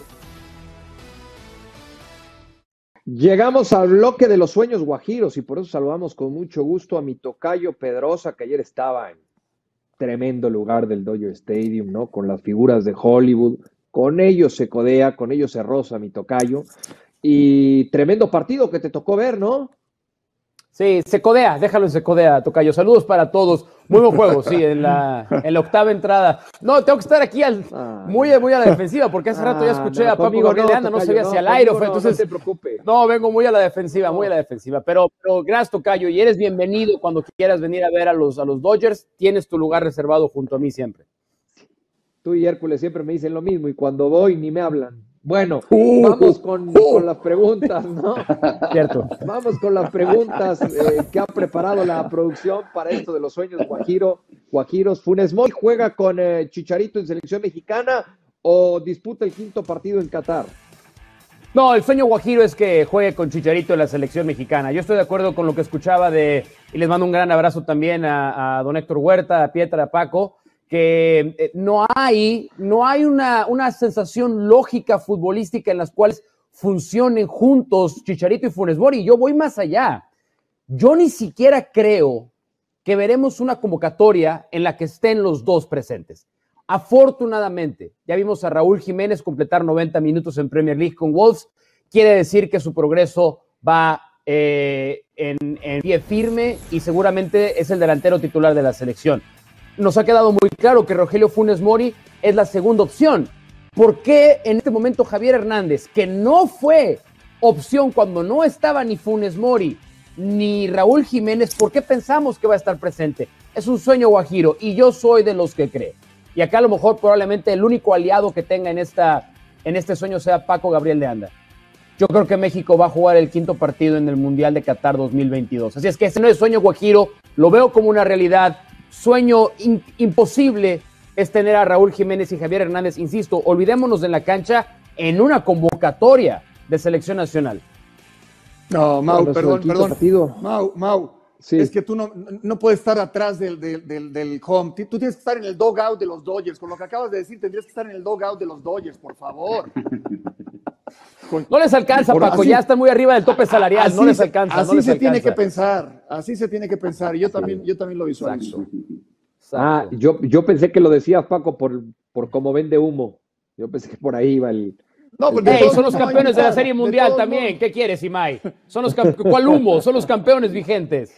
Llegamos al bloque de los sueños guajiros y por eso saludamos con mucho gusto a mi tocayo Pedrosa, que ayer estaba en tremendo lugar del Dodger Stadium, ¿no? Con las figuras de Hollywood, con ellos se codea, con ellos se roza mi tocayo, y tremendo partido que te tocó ver, ¿no? Sí, se codea, déjalo en se codea, tocayo. Saludos para todos. Muy buen juego, sí, en la octava entrada. No, tengo que estar aquí muy a la defensiva, porque hace rato ya escuché a Paco Gabriel de Anda, no sabía si al aire o fue, entonces... No te preocupes. No, vengo muy a la defensiva, pero gracias, tocayo, y eres bienvenido cuando quieras venir a ver a los Dodgers, tienes tu lugar reservado junto a mí siempre. Tú y Hércules siempre me dicen lo mismo, y cuando voy ni me hablan. Bueno, vamos con las preguntas, ¿no? Cierto. Vamos con las preguntas que ha preparado la producción para esto de los sueños guajiros. ¿Funes Mori juega con Chicharito en selección mexicana o disputa el quinto partido en Qatar? No, el sueño guajiro es que juegue con Chicharito en la selección mexicana. Yo estoy de acuerdo con lo que escuchaba y les mando un gran abrazo también a don Héctor Huerta, a Pietra, a Paco, que no hay una sensación lógica futbolística en las cuales funcionen juntos Chicharito y Funes Mori. Yo voy más allá. Yo ni siquiera creo que veremos una convocatoria en la que estén los dos presentes. Afortunadamente, ya vimos a Raúl Jiménez completar 90 minutos en Premier League con Wolves. Quiere decir que su progreso va en pie firme y seguramente es el delantero titular de la selección. Nos ha quedado muy claro que Rogelio Funes Mori es la segunda opción. ¿Por qué en este momento Javier Hernández, que no fue opción cuando no estaba ni Funes Mori ni Raúl Jiménez, por qué pensamos que va a estar presente? Es un sueño guajiro y yo soy de los que cree. Y acá a lo mejor probablemente el único aliado que tenga en este sueño sea Paco Gabriel de Anda. Yo creo que México va a jugar el quinto partido en el Mundial de Qatar 2022. Así es que ese no es sueño guajiro, lo veo como una realidad. Sueño imposible es tener a Raúl Jiménez y Javier Hernández, insisto, olvidémonos de la cancha en una convocatoria de selección nacional. No, Mau, perdón. Partido. Mau, sí. Es que tú no puedes estar atrás del home. Tú tienes que estar en el dugout de los Dodgers. Con lo que acabas de decir, tendrías que estar en el dugout de los Dodgers, por favor. No les alcanza, Paco, ya están muy arriba del tope salarial, no les alcanza. Así se tiene que pensar, y yo también lo visualizo. Exacto. Yo pensé que lo decías, Paco, por cómo vende humo. Yo pensé que por ahí iba el... No, son los campeones de la Serie Mundial también. ¿Qué quieres, Imai? ¿Cuál humo? Son los campeones vigentes.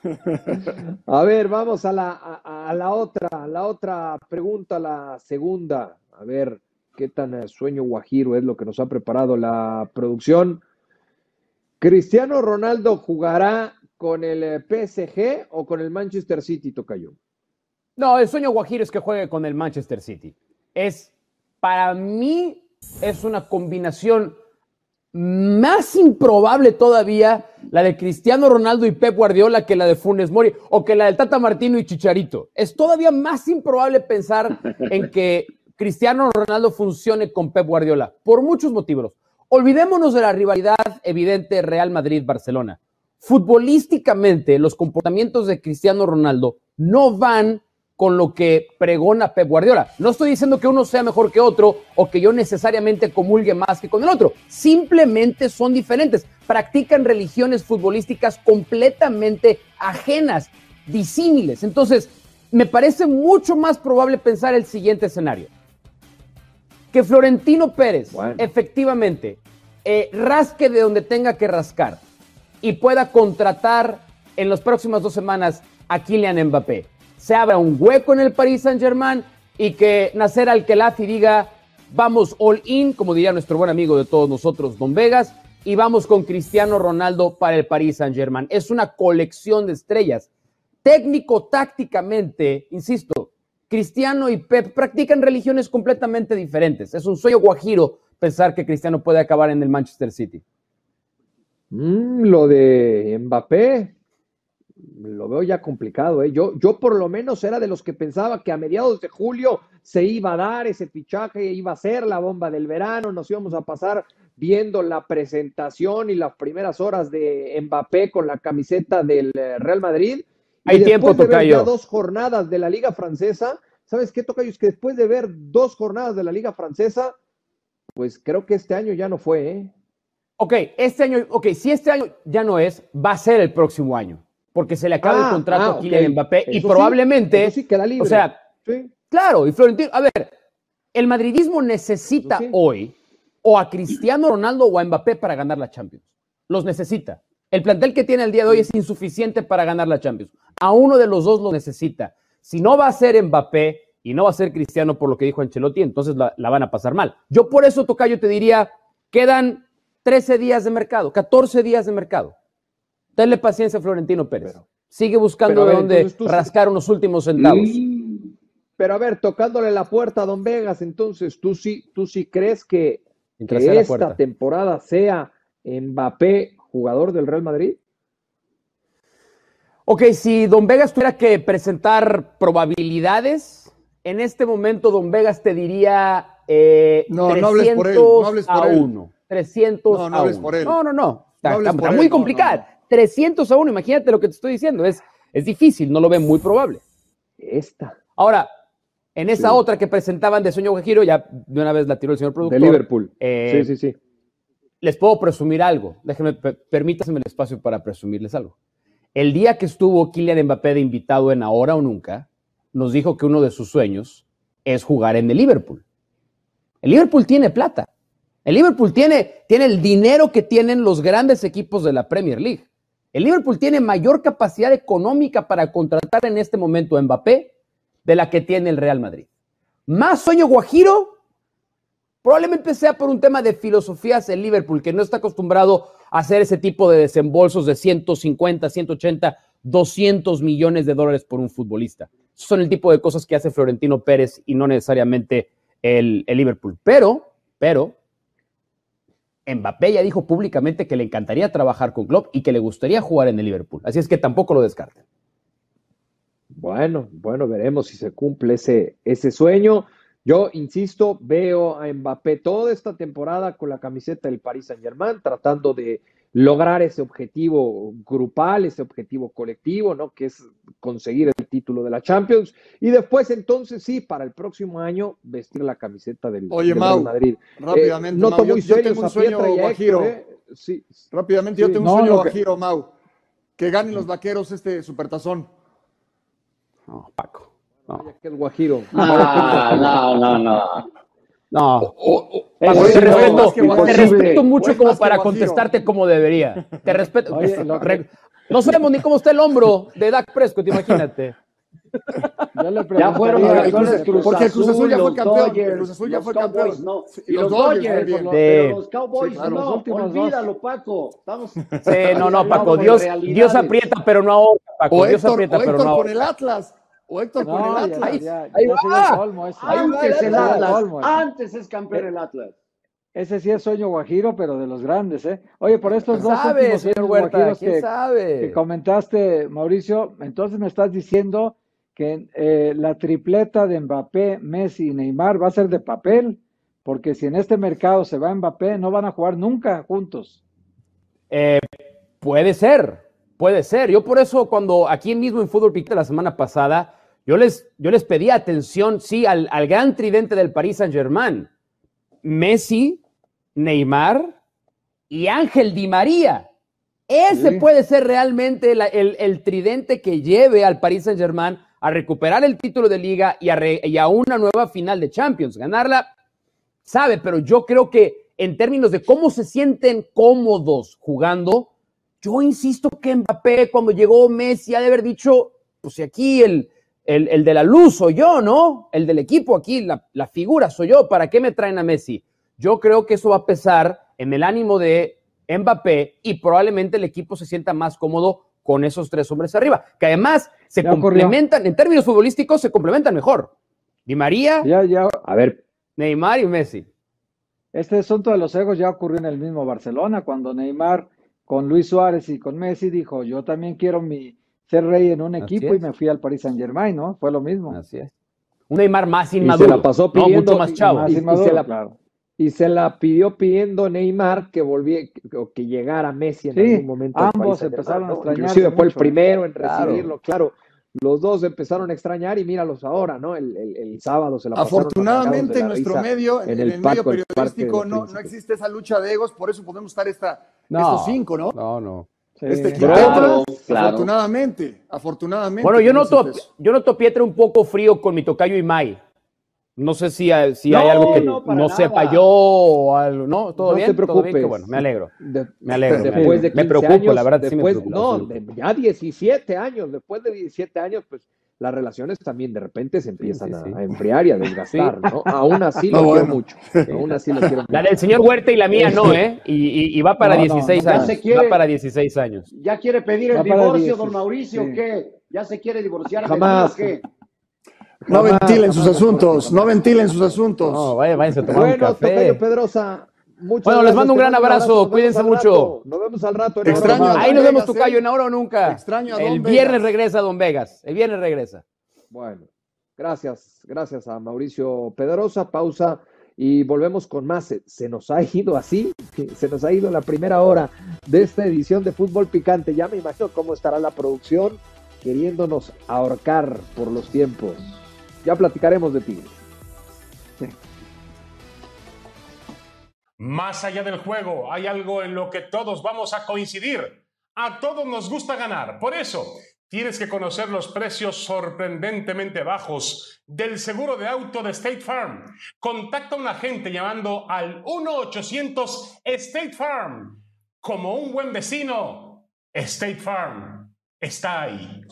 A ver, vamos a la otra pregunta, la segunda. A ver, ¿qué tan sueño guajiro es lo que nos ha preparado la producción? ¿Cristiano Ronaldo jugará con el PSG o con el Manchester City, tocayo? No, el sueño guajiro es que juegue con el Manchester City. Para mí, es una combinación más improbable todavía la de Cristiano Ronaldo y Pep Guardiola que la de Funes Mori o que la del Tata Martino y Chicharito. Es todavía más improbable pensar en que Cristiano Ronaldo funcione con Pep Guardiola, por muchos motivos. Olvidémonos de la rivalidad evidente Real Madrid-Barcelona. Futbolísticamente, los comportamientos de Cristiano Ronaldo no van con lo que pregona Pep Guardiola. No estoy diciendo que uno sea mejor que otro o que yo necesariamente comulgue más que con el otro. Simplemente son diferentes. Practican religiones futbolísticas completamente ajenas, disímiles. Entonces, me parece mucho más probable pensar el siguiente escenario. Que Florentino Pérez, efectivamente, rasque de donde tenga que rascar y pueda contratar en las próximas 2 semanas a Kylian Mbappé. Se abra un hueco en el Paris Saint-Germain y que Nasser Al-Khelaifi diga, vamos all in, como diría nuestro buen amigo de todos nosotros, Don Vegas, y vamos con Cristiano Ronaldo para el Paris Saint-Germain. Es una colección de estrellas. Técnico-tácticamente, insisto, Cristiano y Pep practican religiones completamente diferentes. Es un sueño guajiro pensar que Cristiano puede acabar en el Manchester City. Lo de Mbappé lo veo ya complicado, ¿eh? Yo por lo menos era de los que pensaba que a mediados de julio se iba a dar ese fichaje, iba a ser la bomba del verano, nos íbamos a pasar viendo la presentación y las primeras horas de Mbappé con la camiseta del Real Madrid, Hay tiempo, después de ver ya tocayo. 2 jornadas de la Liga Francesa, ¿sabes qué, tocayo? Es que después de ver 2 jornadas de la Liga Francesa, pues creo que este año ya no fue, ¿eh? Ok, si este año ya no es, va a ser el próximo año, porque se le acaba el contrato a Kylian Mbappé y Eso probablemente, sí queda libre. o sea, Sí. claro, y Florentino, a ver, el madridismo necesita hoy o a Cristiano Ronaldo o a Mbappé para ganar la Champions. Los necesita. El plantel que tiene el día de hoy es insuficiente para ganar la Champions. A uno de los dos lo necesita. Si no va a ser Mbappé y no va a ser Cristiano por lo que dijo Ancelotti, entonces la van a pasar mal. Yo por eso, tocayo, te diría, quedan 13 días de mercado, 14 días de mercado. Denle paciencia a Florentino Pérez. Sigue buscando de dónde rascar unos últimos centavos. Pero a ver, tocándole la puerta a Don Vegas, entonces, ¿tú sí crees que esta temporada sea Mbappé jugador del Real Madrid? Ok, si Don Vegas tuviera que presentar probabilidades, en este momento Don Vegas te diría No 300 hables por él, no hables por a él. 1. 300 No a hables 1. por él. No. Está hables por muy él, complicado. 300 a 1, imagínate lo que te estoy diciendo. Es difícil, no lo ven muy probable. Ahora, en esa otra que presentaban de Sueño Guajiro, ya de una vez la tiró el señor productor. De Liverpool. Sí. Les puedo presumir algo. Permítanme el espacio para presumirles algo. El día que estuvo Kylian Mbappé de invitado en Ahora o Nunca, nos dijo que uno de sus sueños es jugar en el Liverpool. El Liverpool tiene plata. El Liverpool tiene el dinero que tienen los grandes equipos de la Premier League. El Liverpool tiene mayor capacidad económica para contratar en este momento a Mbappé de la que tiene el Real Madrid. Más Sueño Guajiro, probablemente sea por un tema de filosofías el Liverpool, que no está acostumbrado a hacer ese tipo de desembolsos de 150, 180, 200 millones de dólares por un futbolista. Esos son el tipo de cosas que hace Florentino Pérez y no necesariamente el Liverpool. Pero, Mbappé ya dijo públicamente que le encantaría trabajar con Klopp y que le gustaría jugar en el Liverpool. Así es que tampoco lo descarten. Bueno, veremos si se cumple ese sueño. Yo insisto, veo a Mbappé toda esta temporada con la camiseta del Paris Saint-Germain, tratando de lograr ese objetivo grupal, ese objetivo colectivo, ¿no? Que es conseguir el título de la Champions. Y después, entonces, sí, para el próximo año, vestir la camiseta del Oye, Real Mau, Madrid. rápidamente, noto Mau, muy yo serios tengo un a sueño Pietra y a guajiro. Héctor, Sí. Rápidamente, yo tengo un sueño guajiro, Mau. Que ganen los vaqueros este supertazón. No, Paco. No. Que es guajiro. No. No. Paco, te respeto mucho como para contestarte como debería. Te respeto. No sabemos ni cómo está el hombro de Dak Prescott, imagínate. Ya fueron campeones Cruz porque el Cruz Azul ya fue los campeón. Dodgers, El Cruz Azul ya los fue Cowboys, campeón. no. Sí, Y los los Dodgers Dodgers, también. pero los Cowboys Sí, claro. no. Los últimos Olvídalo, Paco. Estamos No, Paco. Dios aprieta, pero no ahoga, Paco. O Dios Héctor, aprieta, o pero Héctor no con ahoga. el Atlas. O Héctor con el Atlas. Ahí ya va. sería colmo ese. antes el Ya sería Atlas. colmo ese. Antes es campeón el Atlas. Ese sí es sueño guajiro, pero de los grandes, ¿eh? Oye, por estos ¿Quién dos sabe, últimos señor sueños Huerta? guajiros ¿Quién sabe? que comentaste, Mauricio, entonces me estás diciendo que la tripleta de Mbappé, Messi y Neymar va a ser de papel, porque si en este mercado se va Mbappé, no van a jugar nunca juntos. Puede ser. Yo por eso cuando aquí mismo en Fútbol Picante la semana pasada, yo les pedí atención, sí, al gran tridente del Paris Saint-Germain. Messi, Neymar y Ángel Di María. Ese puede ser realmente el tridente que lleve al Paris Saint-Germain a recuperar el título de Liga y a una nueva final de Champions. Ganarla, sabe, pero yo creo que en términos de cómo se sienten cómodos jugando, yo insisto que Mbappé, cuando llegó Messi, ha de haber dicho, pues si aquí el de la luz soy yo, ¿no? El del equipo aquí, la figura soy yo, ¿para qué me traen a Messi? Yo creo que eso va a pesar en el ánimo de Mbappé y probablemente el equipo se sienta más cómodo con esos tres hombres arriba, que además se complementan, en términos futbolísticos, se complementan mejor. Di María, a ver, Neymar y Messi. Este asunto de los egos ya ocurrió en el mismo Barcelona, cuando Neymar con Luis Suárez y con Messi dijo, yo también quiero ser rey en un equipo y me fui al Paris Saint-Germain, ¿no? Fue lo mismo. Así es. Un Neymar más inmaduro, se la pasó pidiendo, mucho más chavo. Más inmaduro, claro. y se la pidió pidiendo Neymar que volviera, o que llegara Messi en algún momento al ambos Paris empezaron a Saint-Germain, ¿no? extrañarse Inclusive fue el mucho. primero en Claro. recibirlo, claro. Los dos empezaron a extrañar y míralos ahora, ¿no? El sábado se la pasaron Afortunadamente en amargados de nuestro la risa medio, en en el el medio Parque de periodístico, los no Príncipes. existe esa lucha de egos, por eso podemos estar No, estos cinco, ¿no? no. Sí. Este Claro, quinteto, claro. afortunadamente. Bueno, yo no noto, existe eso. yo noto, Pietra, un poco frío con mi tocayo Imai. No sé si hay algo que no, para no nada. sepa yo o algo. ¿No? ¿Todo No bien? te ¿Todo bien? preocupes. Qué bueno, me alegro. De- Me alegro. Después de 15 me preocupo, años, la verdad, sí me después, preocupa. no, sí. ya 17 años, después de 17 años, pues las relaciones también de repente se empiezan sí. a enfriar y a desgastar, Sí. ¿no? Aún así No, lo quiero bueno. mucho. Aún así lo quiero La mucho. del señor Huerta y la mía no, ¿eh? Y va para No, 16 no, ya años. se quiere. Va para 16 años. ¿Ya quiere pedir el Va para divorcio, 10, don Mauricio, sí. o qué? ¿Ya se quiere divorciar Jamás. de mí o qué? No Jamás, ventilen sus jamás, asuntos, jamás. no ventilen sus asuntos. No, váyanse a tomar un Bueno, café. Tocayo Pedrosa, muchas Bueno, les gracias, mando un te gran mando abrazo, nos vemos cuídense al mucho. rato, Nos vemos al rato. en Te Ahora extraño, Más. Ahí Don nos vemos, Vegas, tocayo, en ahora o nunca. Extraño a Don El Vegas. viernes regresa Don Vegas. El viernes regresa. Bueno, gracias a Mauricio Pedrosa. Pausa y volvemos con más. Se nos ha ido así, se nos ha ido la primera hora de esta edición de Fútbol Picante. Ya me imagino cómo estará la producción queriéndonos ahorcar por los tiempos. Ya platicaremos de Tigres. Más allá del juego, hay algo en lo que todos vamos a coincidir. A todos nos gusta ganar. Por eso, tienes que conocer los precios sorprendentemente bajos del seguro de auto de State Farm. Contacta a un agente llamando al 1-800 State Farm. Como un buen vecino, State Farm está ahí.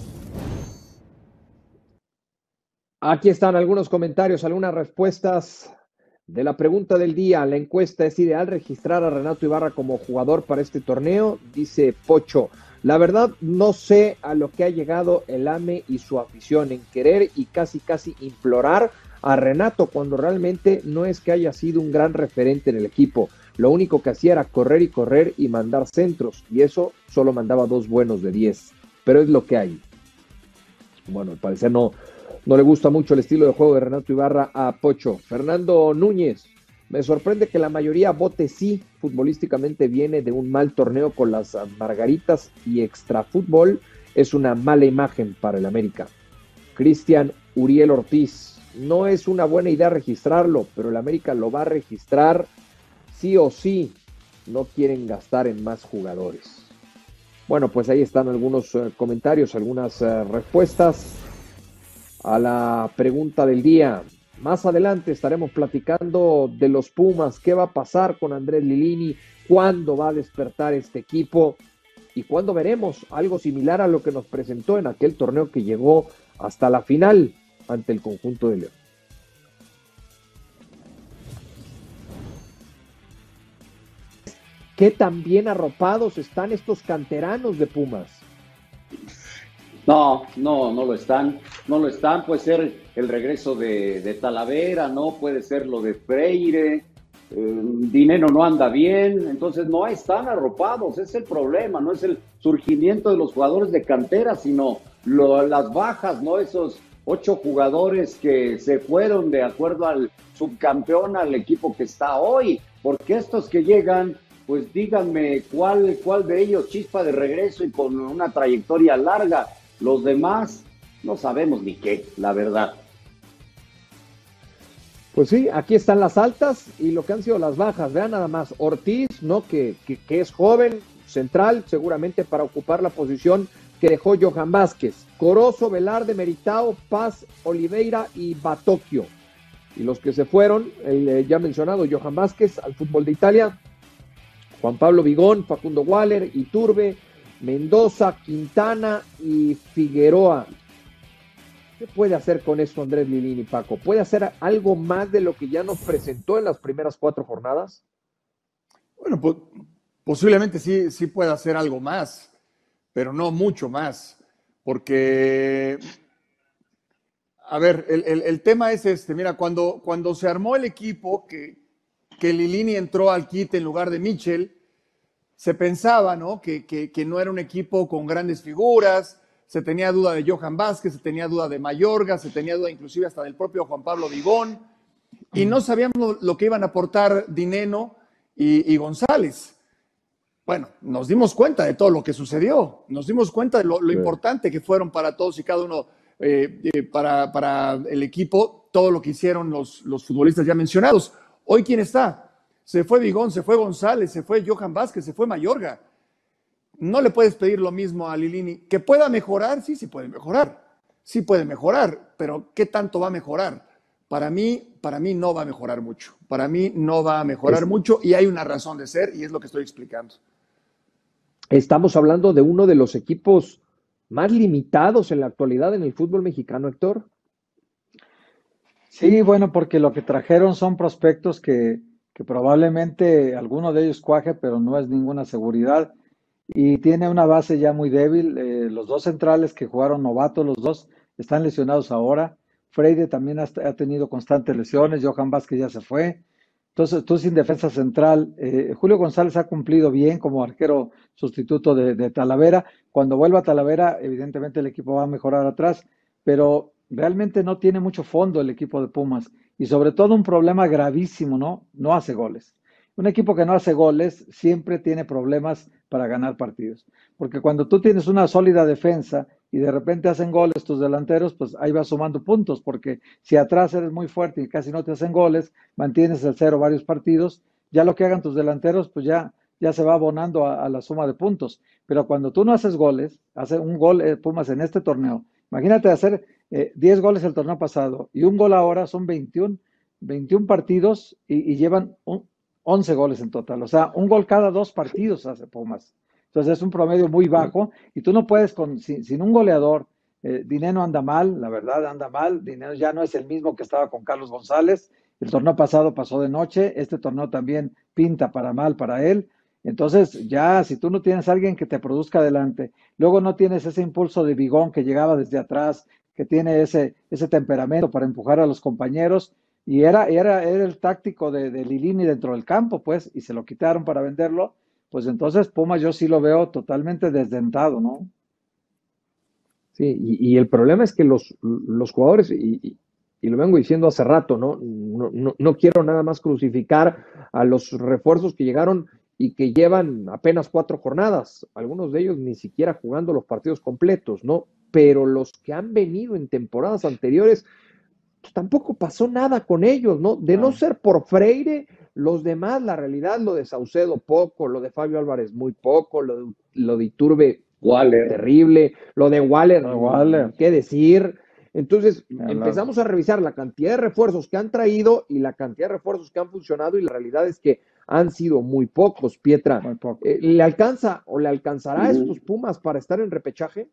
Aquí están algunos comentarios, algunas respuestas de la pregunta del día. La encuesta: ¿es ideal registrar a Renato Ibarra como jugador para este torneo? Dice Pocho. La verdad, no sé a lo que ha llegado el AME y su afición en querer y casi implorar a Renato, cuando realmente no es que haya sido un gran referente en el equipo. Lo único que hacía era correr y mandar centros, y eso solo mandaba 2 buenos de 10. Pero es lo que hay. Bueno, al parecer no le gusta mucho el estilo de juego de Renato Ibarra a Pocho. Fernando Núñez: me sorprende que la mayoría vote sí. Futbolísticamente viene de un mal torneo con las Margaritas y extrafútbol es una mala imagen para el América. Cristian Uriel Ortiz: no es una buena idea registrarlo, pero el América lo va a registrar sí o sí. No quieren gastar en más jugadores. Bueno, pues ahí están algunos comentarios, algunas respuestas a la pregunta del día. Más adelante estaremos platicando de los Pumas, qué va a pasar con Andrés Lilini, cuándo va a despertar este equipo y cuándo veremos algo similar a lo que nos presentó en aquel torneo que llegó hasta la final ante el conjunto de León. ¿Qué tan bien arropados están estos canteranos de Pumas? No lo están. No lo están. Puede ser el regreso de Talavera, ¿no? Puede ser lo de Freire. Dinero no anda bien. Entonces no están arropados. Es el problema. No es el surgimiento de los jugadores de cantera, sino las bajas, ¿no? Esos 8 jugadores que se fueron de acuerdo al subcampeón, al equipo que está hoy. Porque estos que llegan, pues díganme cuál de ellos chispa de regreso y con una trayectoria larga. Los demás no sabemos ni qué, la verdad. Pues sí, aquí están las altas y lo que han sido las bajas. Vean nada más, Ortiz, ¿no? Que es joven, central, seguramente para ocupar la posición que dejó Johan Vázquez. Corozo, Velarde, Meritao, Paz, Oliveira y Batocchio. Y los que se fueron, el ya mencionado Johan Vázquez al fútbol de Italia, Juan Pablo Vigón, Facundo Waller, Iturbe, Mendoza, Quintana y Figueroa. ¿Qué puede hacer con esto Andrés Lilini, Paco? ¿Puede hacer algo más de lo que ya nos presentó en las primeras 4 jornadas? Bueno, posiblemente sí pueda hacer algo más, pero no mucho más, porque, a ver, el tema es este. Mira, cuando se armó el equipo, que Lilini entró al quite en lugar de Mitchell, se pensaba, ¿no? que no era un equipo con grandes figuras. Se tenía duda de Johan Vázquez, se tenía duda de Mayorga, se tenía duda inclusive hasta del propio Juan Pablo Vigón. y no sabíamos lo que iban a aportar Dineno y González. Bueno, nos dimos cuenta de todo lo que sucedió, nos dimos cuenta de lo importante que fueron para todos y cada uno, para el equipo, todo lo que hicieron los futbolistas ya mencionados. Hoy, ¿quién está? Se fue Vigón, se fue González, se fue Johan Vázquez, se fue Mayorga. No le puedes pedir lo mismo a Lilini. ¿Que pueda mejorar? Sí, sí puede mejorar. Sí puede mejorar, pero ¿qué tanto va a mejorar? Para mí no va a mejorar mucho. Para mí no va a mejorar mucho y hay una razón de ser y es lo que estoy explicando. Estamos hablando de uno de los equipos más limitados en la actualidad en el fútbol mexicano, Héctor. Sí, bueno, porque lo que trajeron son prospectos que probablemente alguno de ellos cuaje, pero no es ninguna seguridad. Y tiene una base ya muy débil. Los dos centrales que jugaron novatos, los dos están lesionados ahora. Freire también ha tenido constantes lesiones. Johan Vázquez ya se fue. Entonces, tú sin defensa central. Julio González ha cumplido bien como arquero sustituto de Talavera. Cuando vuelva a Talavera, evidentemente el equipo va a mejorar atrás, pero realmente no tiene mucho fondo el equipo de Pumas. Y sobre todo un problema gravísimo, ¿no? No hace goles. Un equipo que no hace goles siempre tiene problemas para ganar partidos. Porque cuando tú tienes una sólida defensa y de repente hacen goles tus delanteros, pues ahí vas sumando puntos, porque si atrás eres muy fuerte y casi no te hacen goles, mantienes el cero varios partidos, ya lo que hagan tus delanteros, pues ya se va abonando a la suma de puntos. Pero cuando tú no haces goles, hace un gol Pumas en este torneo, imagínate hacer 10 goles el torneo pasado y un gol ahora, son 21 partidos y llevan 11 goles en total. O sea, un gol cada 2 partidos hace Pumas. Entonces es un promedio muy bajo y tú no puedes sin un goleador. Dineno anda mal, la verdad anda mal. Dineno ya no es el mismo que estaba con Carlos González. El torneo pasado pasó de noche, este torneo también pinta para mal para él. Entonces ya, si tú no tienes a alguien que te produzca adelante, luego no tienes ese impulso de Vigón que llegaba desde atrás, que tiene ese temperamento para empujar a los compañeros, y era el táctico de Lilini dentro del campo, pues, y se lo quitaron para venderlo, pues entonces Pumas yo sí lo veo totalmente desdentado, ¿no? Sí, y el problema es que los jugadores, y lo vengo diciendo hace rato, no quiero nada más crucificar a los refuerzos que llegaron y que llevan apenas 4 jornadas, algunos de ellos ni siquiera jugando los partidos completos, ¿no? Pero los que han venido en temporadas anteriores, pues tampoco pasó nada con ellos, ¿no? De no ser por Freire, los demás, la realidad, lo de Saucedo poco, lo de Fabio Álvarez muy poco, lo de Iturbe terrible, lo de Waller, qué decir. Entonces empezamos a revisar la cantidad de refuerzos que han traído y la cantidad de refuerzos que han funcionado, y la realidad es que han sido muy pocos, Pietra. Muy poco. ¿Le alcanza o le alcanzará a estos Pumas para estar en repechaje?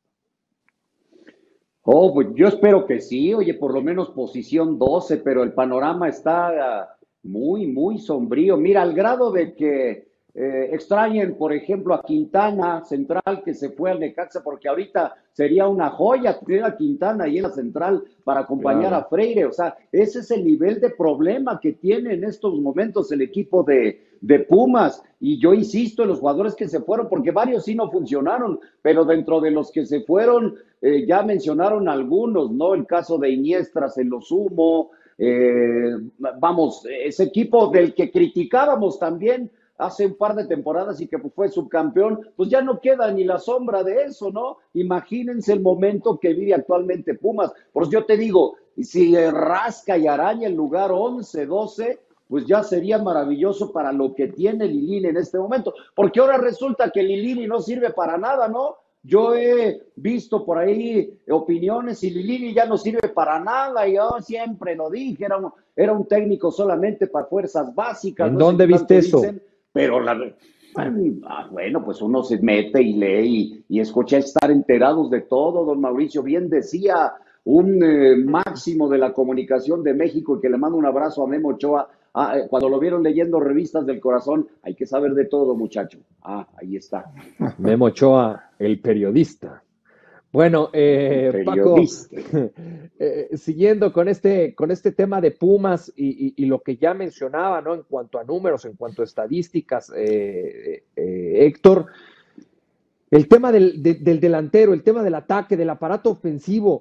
Oh, pues yo espero que sí, oye, por lo menos posición 12, pero el panorama está muy, muy sombrío. Mira, al grado de que extrañen, por ejemplo, a Quintana, central, que se fue al Necaxa, porque ahorita sería una joya tener a Quintana ahí en la central para acompañar a Freire. O sea, ese es el nivel de problema que tiene en estos momentos el equipo de Pumas. Y yo insisto en los jugadores que se fueron, porque varios sí no funcionaron, pero dentro de los que se fueron, ya mencionaron algunos, ¿no? El caso de Iniestra se lo sumo. Vamos, ese equipo del que criticábamos también hace un par de temporadas y que fue subcampeón, pues ya no queda ni la sombra de eso, ¿no? Imagínense el momento que vive actualmente Pumas. Por eso yo te digo, si rasca y araña el lugar 11, 12, pues ya sería maravilloso para lo que tiene Lilini en este momento. Porque ahora resulta que Lilini no sirve para nada, ¿no? Yo he visto por ahí opiniones y Lilini ya no sirve para nada, y yo siempre lo dije, era un técnico solamente para fuerzas básicas. ¿En dónde viste eso? Dicen, pero bueno, pues uno se mete y lee y escucha, estar enterados de todo. Don Mauricio bien decía un máximo de la comunicación de México, y que le mando un abrazo a Memo Ochoa. Cuando lo vieron leyendo Revistas del Corazón, hay que saber de todo, muchacho. Ahí está. Memo Ochoa, el periodista. Bueno, Paco, siguiendo con este tema de Pumas y lo que ya mencionaba, ¿no? En cuanto a números, en cuanto a estadísticas, Héctor, el tema del delantero, el tema del ataque, del aparato ofensivo,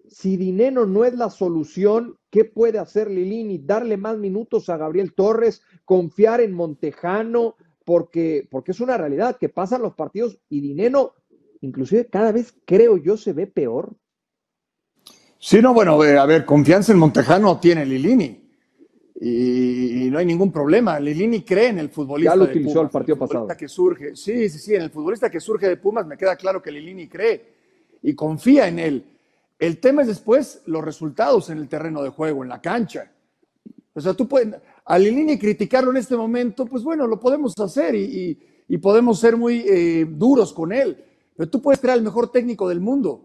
si Dineno no es la solución, ¿qué puede hacer Lilini? Darle más minutos a Gabriel Torres, confiar en Montejano, porque es una realidad que pasan los partidos y Dineno, inclusive cada vez creo yo, se ve peor. Sí, no, bueno, a ver, confianza en Montejano tiene Lilini. Y no hay ningún problema. Lilini cree en el futbolista. Ya lo de utilizó Pumas, el partido el futbolista pasado. Que surge. Sí, en el futbolista que surge de Pumas me queda claro que Lilini cree y confía en él. El tema es después los resultados en el terreno de juego, en la cancha. O sea, tú puedes, a Lilini criticarlo en este momento, pues bueno, lo podemos hacer y podemos ser muy duros con él. Pero tú puedes traer al mejor técnico del mundo,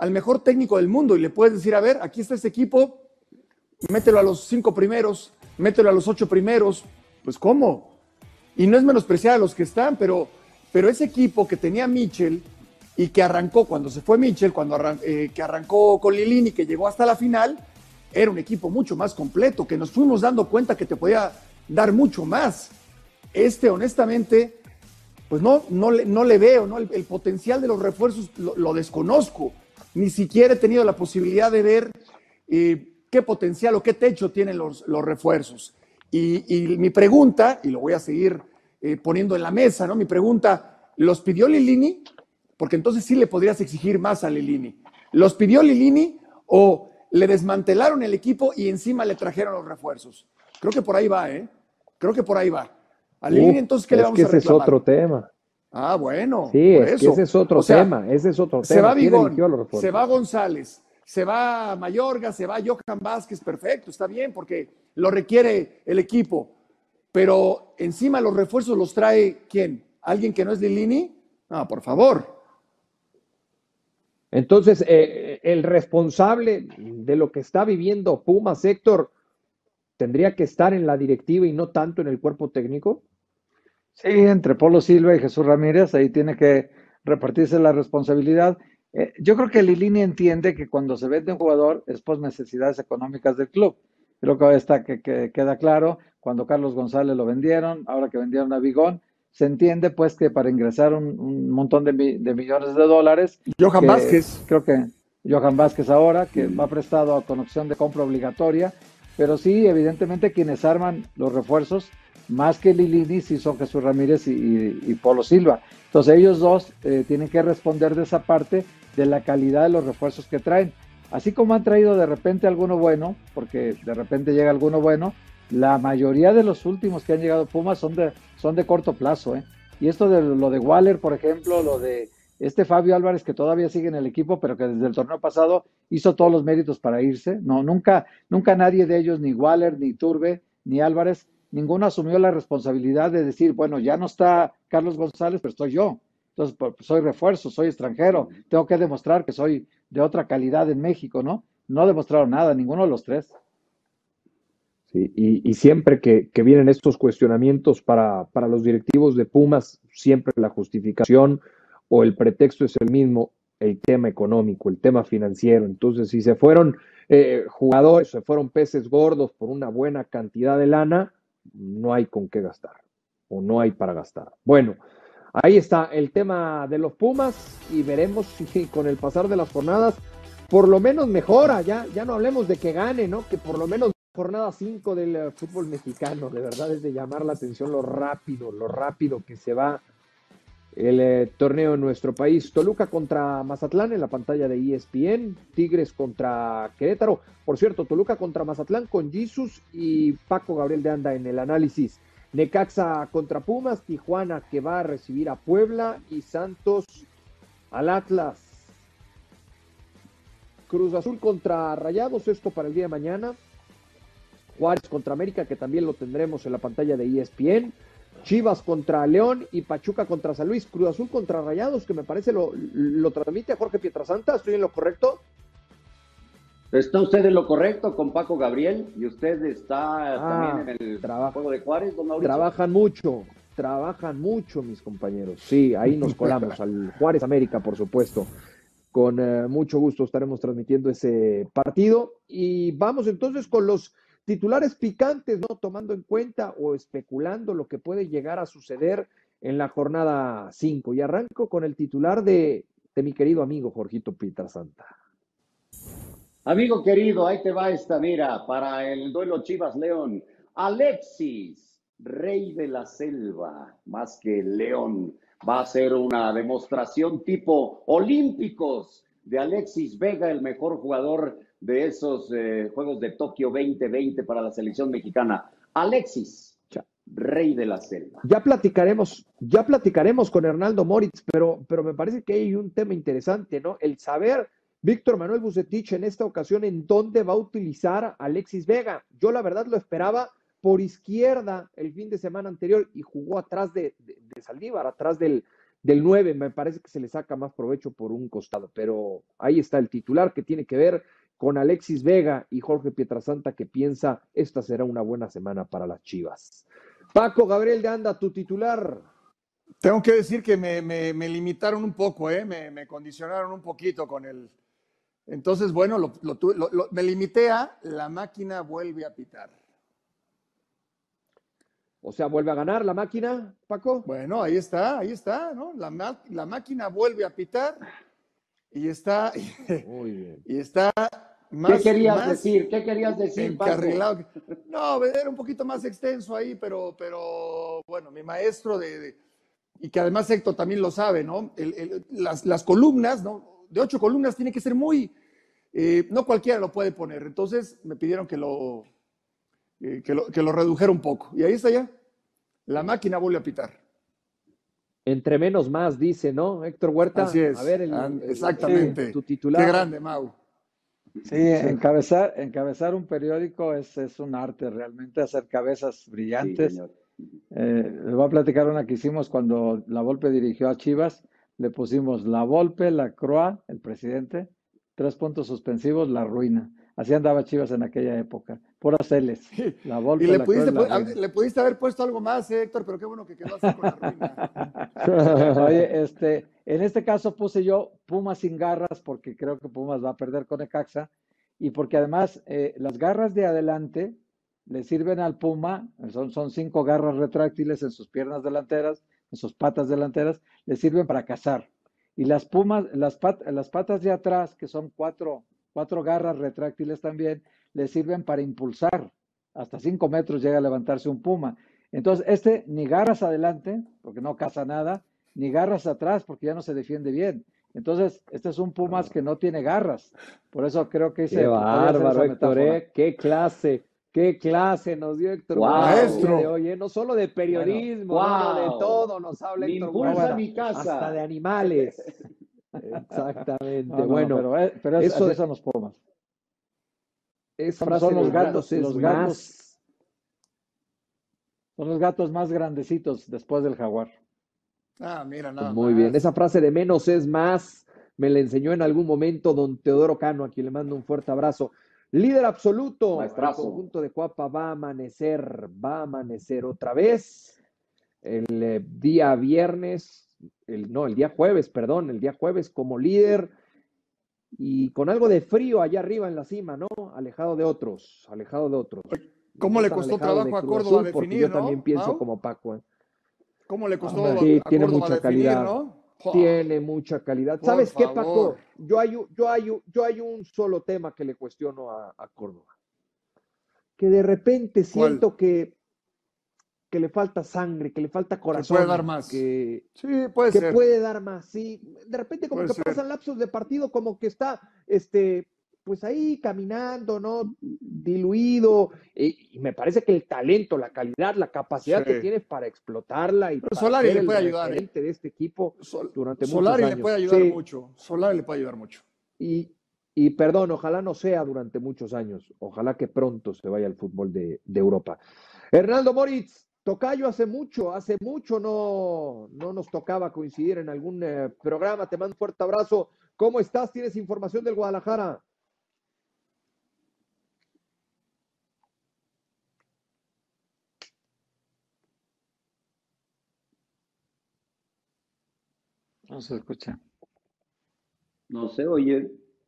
y le puedes decir, a ver, aquí está este equipo, mételo a los 5 primeros, mételo a los 8 primeros, pues ¿cómo? Y no es menospreciar a los que están, pero ese equipo que tenía Mitchell y que arrancó cuando se fue Mitchell, que arrancó con Lilini, que llegó hasta la final, era un equipo mucho más completo, que nos fuimos dando cuenta que te podía dar mucho más. Honestamente, pues no le veo, ¿no? El potencial de los refuerzos lo desconozco. Ni siquiera he tenido la posibilidad de ver qué potencial o qué techo tienen los refuerzos. Y mi pregunta, y lo voy a seguir poniendo en la mesa, ¿no? Mi pregunta, ¿los pidió Lilini? Porque entonces sí le podrías exigir más a Lilini. ¿Los pidió Lilini o le desmantelaron el equipo y encima le trajeron los refuerzos? Creo que por ahí va, ¿eh? Creo que por ahí va. A Lilini, entonces, ¿qué le vamos a reclamar? Ese es otro tema. Ah, bueno. Sí, por es eso. que ese es otro tema. Ese es otro Se tema. va Vigón, se se va González, se va Mayorga, se va Johan Vázquez, perfecto, está bien, porque lo requiere el equipo. Pero encima los refuerzos los trae ¿quién? ¿Alguien que no es Lilini? No, por favor. Entonces, el responsable de lo que está viviendo Pumas, Héctor, ¿tendría que estar en la directiva y no tanto en el cuerpo técnico? Sí, entre Polo Silva y Jesús Ramírez, ahí tiene que repartirse la responsabilidad. Yo creo que Lilini entiende que cuando se vende un jugador es por necesidades económicas del club. Creo que está que queda claro, cuando Carlos González lo vendieron, ahora que vendieron a Vigón, se entiende pues que para ingresar un montón de millones de dólares. Johan Vázquez. Creo que Johan Vázquez ahora, que va prestado con opción de compra obligatoria, pero sí, evidentemente quienes arman los refuerzos, más que Lilini, sí son Jesús Ramírez y Polo Silva. Entonces ellos dos tienen que responder de esa parte de la calidad de los refuerzos que traen. Así como han traído de repente alguno bueno, porque de repente llega alguno bueno, la mayoría de los últimos que han llegado a Pumas son de corto plazo. Y esto de lo de Waller, por ejemplo, lo de Fabio Álvarez, que todavía sigue en el equipo, pero que desde el torneo pasado hizo todos los méritos para irse. No, nunca nadie de ellos, ni Waller, ni Turbe, ni Álvarez, ninguno asumió la responsabilidad de decir, bueno, ya no está Carlos González, pero estoy yo. Entonces, pues, soy refuerzo, soy extranjero, tengo que demostrar que soy de otra calidad en México, ¿no? No demostraron nada, ninguno de los tres. Sí, y siempre que vienen estos cuestionamientos para los directivos de Pumas, siempre la justificación o el pretexto es el mismo, el tema económico, el tema financiero. Entonces, si se fueron jugadores, se fueron peces gordos por una buena cantidad de lana, no hay con qué gastar o no hay para gastar. Bueno, ahí está el tema de los Pumas y veremos si con el pasar de las jornadas por lo menos mejora, ya no hablemos de que gane, ¿no? Que por lo menos jornada 5 del fútbol mexicano, de verdad es de llamar la atención lo rápido que se va el torneo en nuestro país. Toluca contra Mazatlán en la pantalla de ESPN, Tigres contra Querétaro. Por cierto, Toluca contra Mazatlán con Jesus y Paco Gabriel de Anda en el análisis. Necaxa contra Pumas, Tijuana que va a recibir a Puebla y Santos al Atlas. Cruz Azul contra Rayados, esto para el día de mañana. Juárez contra América, que también lo tendremos en la pantalla de ESPN. Chivas contra León y Pachuca contra San Luis. Cruz Azul contra Rayados, que me parece lo transmite a Jorge Pietrasanta. ¿Estoy en lo correcto? Está usted en lo correcto con Paco Gabriel y usted está también en el juego de Juárez, don Mauricio. Trabajan mucho mis compañeros. Sí, ahí nos colamos al Juárez América, por supuesto. Con mucho gusto estaremos transmitiendo ese partido. Y vamos entonces con los titulares picantes, ¿no? Tomando en cuenta o especulando lo que puede llegar a suceder en la jornada 5. Y arranco con el titular de mi querido amigo Jorgito Pietrasanta. Amigo querido, ahí te va esta, mira, para el duelo Chivas-León. Alexis, rey de la selva, más que León, va a ser una demostración tipo olímpicos de Alexis Vega, el mejor jugador de esos Juegos de Tokio 2020 para la selección mexicana. Alexis, rey de la selva. Ya platicaremos con Hernaldo Moritz, pero me parece que hay un tema interesante, ¿no? El saber, Víctor Manuel Bucetich, en esta ocasión, en dónde va a utilizar a Alexis Vega. Yo la verdad lo esperaba por izquierda el fin de semana anterior y jugó atrás de Saldívar, atrás del 9. Me parece que se le saca más provecho por un costado, pero ahí está el titular que tiene que ver con Alexis Vega y Jorge Pietrasanta, que piensa esta será una buena semana para las Chivas. Paco Gabriel de Anda, tu titular. Tengo que decir que me limitaron un poco, me condicionaron un poquito con el... Entonces, bueno, me limité a la máquina vuelve a pitar. O sea, ¿vuelve a ganar la máquina, Paco? Bueno, ahí está, ¿no? La máquina vuelve a pitar y está... Muy bien. Y está... ¿Qué querías decir, encarrilado? No, era un poquito más extenso ahí, pero bueno, mi maestro y que además Héctor también lo sabe, ¿no? Las columnas, ¿no? De 8 columnas tiene que ser muy, no cualquiera lo puede poner. Entonces me pidieron que lo redujera un poco. Y ahí está ya. La máquina vuelve a pitar. Entre menos más, dice, ¿no? Héctor Huerta. Así es. A ver, exactamente. Tu titular. Qué grande, Mau. Sí, encabezar un periódico es un arte realmente, hacer cabezas brillantes. Sí, les voy a platicar una que hicimos cuando La Volpe dirigió a Chivas. Le pusimos La Volpe, la Croix, el presidente, 3 puntos suspensivos, la ruina. Así andaba Chivas en aquella época, puras L's. La Volpe, Y le la Croix, le pudiste haber puesto algo más, Héctor, pero qué bueno que quedó así con la ruina. Oye, en este caso puse yo Pumas sin garras porque creo que Pumas va a perder con Necaxa y porque además las garras de adelante le sirven al Puma, son 5 garras retráctiles en sus piernas delanteras, en sus patas delanteras, le sirven para cazar. Y las patas de atrás, que son 4 garras retráctiles también, le sirven para impulsar. Hasta 5 metros llega a levantarse un Puma. Entonces, ni garras adelante, porque no caza nada, ni garras atrás, porque ya no se defiende bien. Entonces, este es un Pumas que no tiene garras. Por eso creo que Qué bárbaro, Héctor, qué clase nos dio Héctor. Wow. Maestro. Oye, no solo de periodismo, Bueno, no, de wow. todo nos habla Me Héctor. impulsa Huerta, mi casa. hasta de animales. Exactamente. No, bueno, pero eso así son los Pumas. esa frase Son de los gatos, es los más. gatos. Son los gatos más grandecitos después del jaguar. Mira, nada Muy más. bien, esa frase de menos es más, me la enseñó en algún momento don Teodoro Cano, a quien le mando un fuerte abrazo. Líder absoluto, Maestrazo. el conjunto de Cuapa va a amanecer otra vez. El día viernes, el día jueves como líder y con algo de frío allá arriba en la cima, ¿no? Alejado de otros. ¿Cómo le costó trabajo a Córdoba porque definir, yo no, también pienso Mau? como Paco. ¿Cómo le costó Sí, a tiene Córdoba mucha definir, calidad. no? Tiene mucha calidad. Por ¿Sabes qué, favor. Paco? Yo hay un solo tema que le cuestiono a Córdoba. Que de repente siento que le falta sangre, que le falta corazón. puede dar más. Sí, puede que ser. puede dar más, sí. De repente como Puede que ser. pasan lapsos de partido, como que está, pues ahí caminando, ¿no? Diluido. Y me parece que el talento, la calidad, la capacidad Sí. que tiene para explotarla y Pero para Solari ser le el puede ayudar, referente de este equipo durante muchos Solari años. le puede ayudar Sí. mucho. Solari le puede ayudar mucho. Y perdón, ojalá no sea durante muchos años. Ojalá que pronto se vaya al fútbol de Europa. Hernaldo Moritz, tocayo, hace mucho no nos tocaba coincidir en algún programa. Te mando un fuerte abrazo. ¿Cómo estás? ¿Tienes información del Guadalajara? No se escucha. No se oye.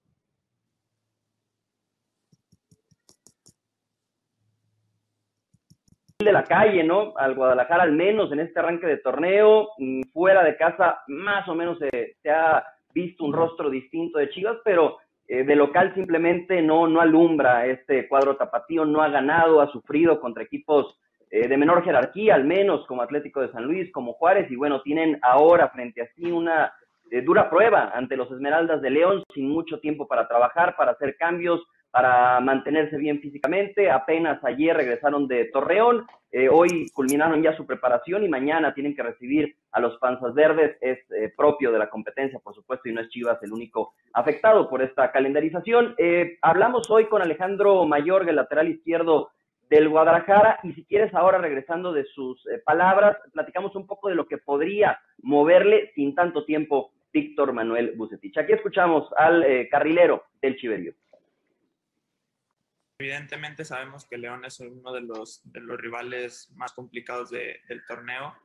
De la calle, ¿no? Al Guadalajara, al menos en este arranque de torneo, fuera de casa, más o menos se ha visto un rostro distinto de Chivas, pero de local simplemente no alumbra este cuadro tapatío, no ha ganado, ha sufrido contra equipos de menor jerarquía, al menos como Atlético de San Luis, como Juárez, y bueno, tienen ahora frente a sí una dura prueba ante los Esmeraldas de León, sin mucho tiempo para trabajar, para hacer cambios, para mantenerse bien físicamente. Apenas ayer regresaron de Torreón, hoy culminaron ya su preparación y mañana tienen que recibir a los Panzas Verdes. Es propio de la competencia, por supuesto, y no es Chivas el único afectado por esta calendarización. Hablamos hoy con Alejandro Mayorga, el lateral izquierdo del Guadalajara, y si quieres ahora, regresando de sus palabras, platicamos un poco de lo que podría moverle sin tanto tiempo Víctor Manuel Vucetich. Aquí escuchamos al carrilero del Chiverío. Evidentemente sabemos que León es uno de los rivales más complicados del torneo,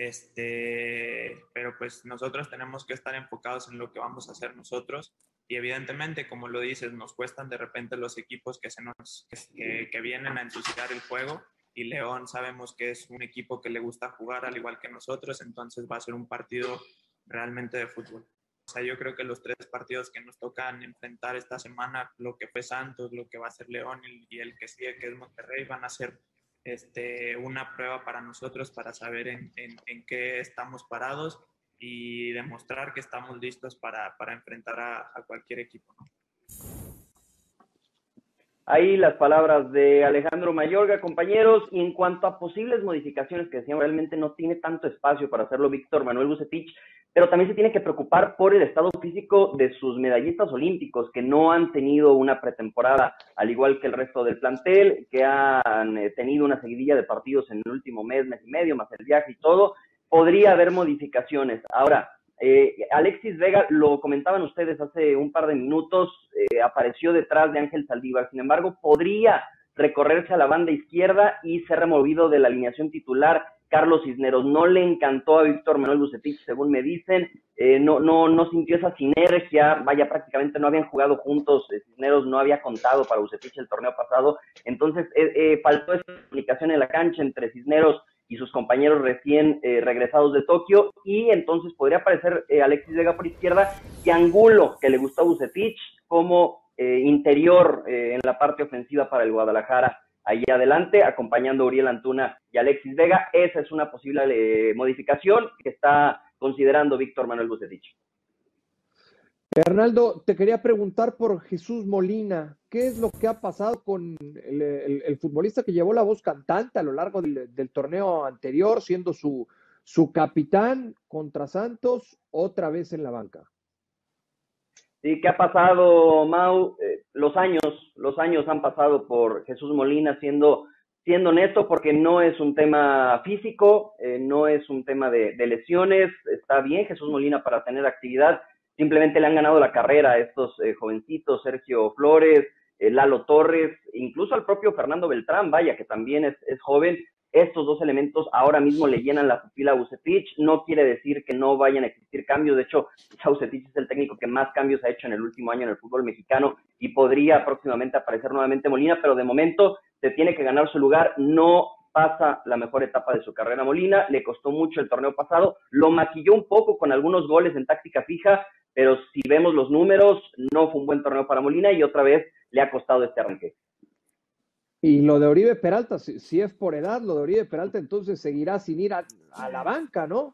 pero pues nosotros tenemos que estar enfocados en lo que vamos a hacer nosotros, y evidentemente, como lo dices, nos cuestan de repente los equipos que vienen a ensuciar el juego, y León sabemos que es un equipo que le gusta jugar al igual que nosotros, entonces va a ser un partido realmente de fútbol. O sea, yo creo que los 3 partidos que nos tocan enfrentar esta semana, lo que fue Santos, lo que va a ser León y el que sigue, que es Monterrey, van a ser una prueba para nosotros para saber en qué estamos parados y demostrar que estamos listos para enfrentar a cualquier equipo, ¿no? Ahí las palabras de Alejandro Mayorga, compañeros. Y en cuanto a posibles modificaciones que decían, realmente no tiene tanto espacio para hacerlo Víctor Manuel Vucetich, pero también se tiene que preocupar por el estado físico de sus medallistas olímpicos, que no han tenido una pretemporada, al igual que el resto del plantel, que han tenido una seguidilla de partidos en el último mes y medio, más el viaje y todo. Podría haber modificaciones. Ahora, Alexis Vega, lo comentaban ustedes hace un par de minutos, apareció detrás de Ángel Saldívar. Sin embargo, podría recorrerse a la banda izquierda y ser removido de la alineación titular Carlos Cisneros. No le encantó a Víctor Manuel Vucetich, según me dicen, no sintió esa sinergia, vaya, prácticamente no habían jugado juntos, Cisneros no había contado para Vucetich el torneo pasado, entonces faltó esa comunicación en la cancha entre Cisneros y sus compañeros recién regresados de Tokio, y entonces podría aparecer Alexis Vega por izquierda y Angulo, que le gustó a Vucetich, como interior en la parte ofensiva para el Guadalajara, ahí adelante, acompañando a Uriel Antuna y Alexis Vega. Esa es una posible modificación que está considerando Víctor Manuel Vucetich. Bernardo, te quería preguntar por Jesús Molina. ¿Qué es lo que ha pasado con el futbolista que llevó la voz cantante a lo largo del torneo anterior, siendo su capitán contra Santos, otra vez en la banca? Sí, ¿qué ha pasado, Mau? Los años han pasado por Jesús Molina, siendo honesto, porque no es un tema físico, no es un tema de lesiones. Está bien Jesús Molina para tener actividad, simplemente le han ganado la carrera a estos jovencitos, Sergio Flores, Lalo Torres, incluso al propio Fernando Beltrán, vaya, que también es joven. Estos 2 elementos ahora mismo le llenan la pupila a Vucetich. No quiere decir que no vayan a existir cambios. De hecho, Vucetich es el técnico que más cambios ha hecho en el último año en el fútbol mexicano, y podría próximamente aparecer nuevamente Molina, pero de momento se tiene que ganar su lugar. No pasa la mejor etapa de su carrera Molina, le costó mucho el torneo pasado, lo maquilló un poco con algunos goles en táctica fija, pero si vemos los números, no fue un buen torneo para Molina y otra vez le ha costado este arranque. Y lo de Oribe Peralta, si es por edad, lo de Oribe Peralta entonces seguirá sin ir a la banca, ¿no?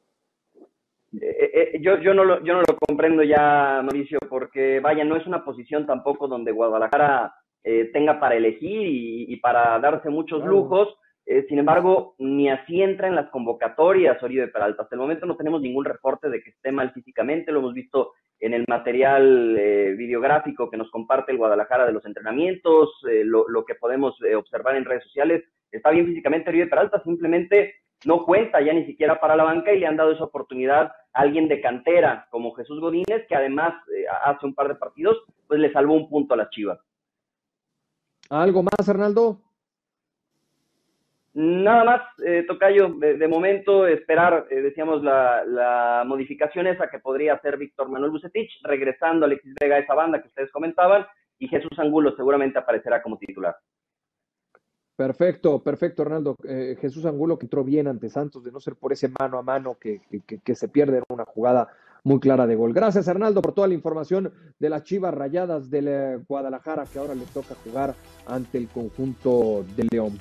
Yo no lo comprendo ya, Mauricio, porque vaya, no es una posición tampoco donde Guadalajara tenga para elegir y para darse muchos lujos. Sin embargo, ni así entra en las convocatorias Oribe Peralta. Hasta el momento no tenemos ningún reporte de que esté mal físicamente, lo hemos visto en el material videográfico que nos comparte el Guadalajara de los entrenamientos, lo que podemos observar en redes sociales. Está bien físicamente Oribe Peralta, simplemente no cuenta ya ni siquiera para la banca, y le han dado esa oportunidad a alguien de cantera como Jesús Godínez, que además hace un par de partidos pues le salvó un punto a las Chivas. ¿Algo más, Hernaldo? Nada más, tocayo, de momento esperar, decíamos, la modificación esa que podría hacer Víctor Manuel Vucetich, regresando a Alexis Vega a esa banda que ustedes comentaban, y Jesús Angulo seguramente aparecerá como titular. Perfecto, Hernaldo. Jesús Angulo, que entró bien ante Santos, de no ser por ese mano a mano que se pierde en una jugada muy clara de gol. Gracias, Arnaldo, por toda la información de las Chivas Rayadas del Guadalajara, que ahora le toca jugar ante el conjunto de León.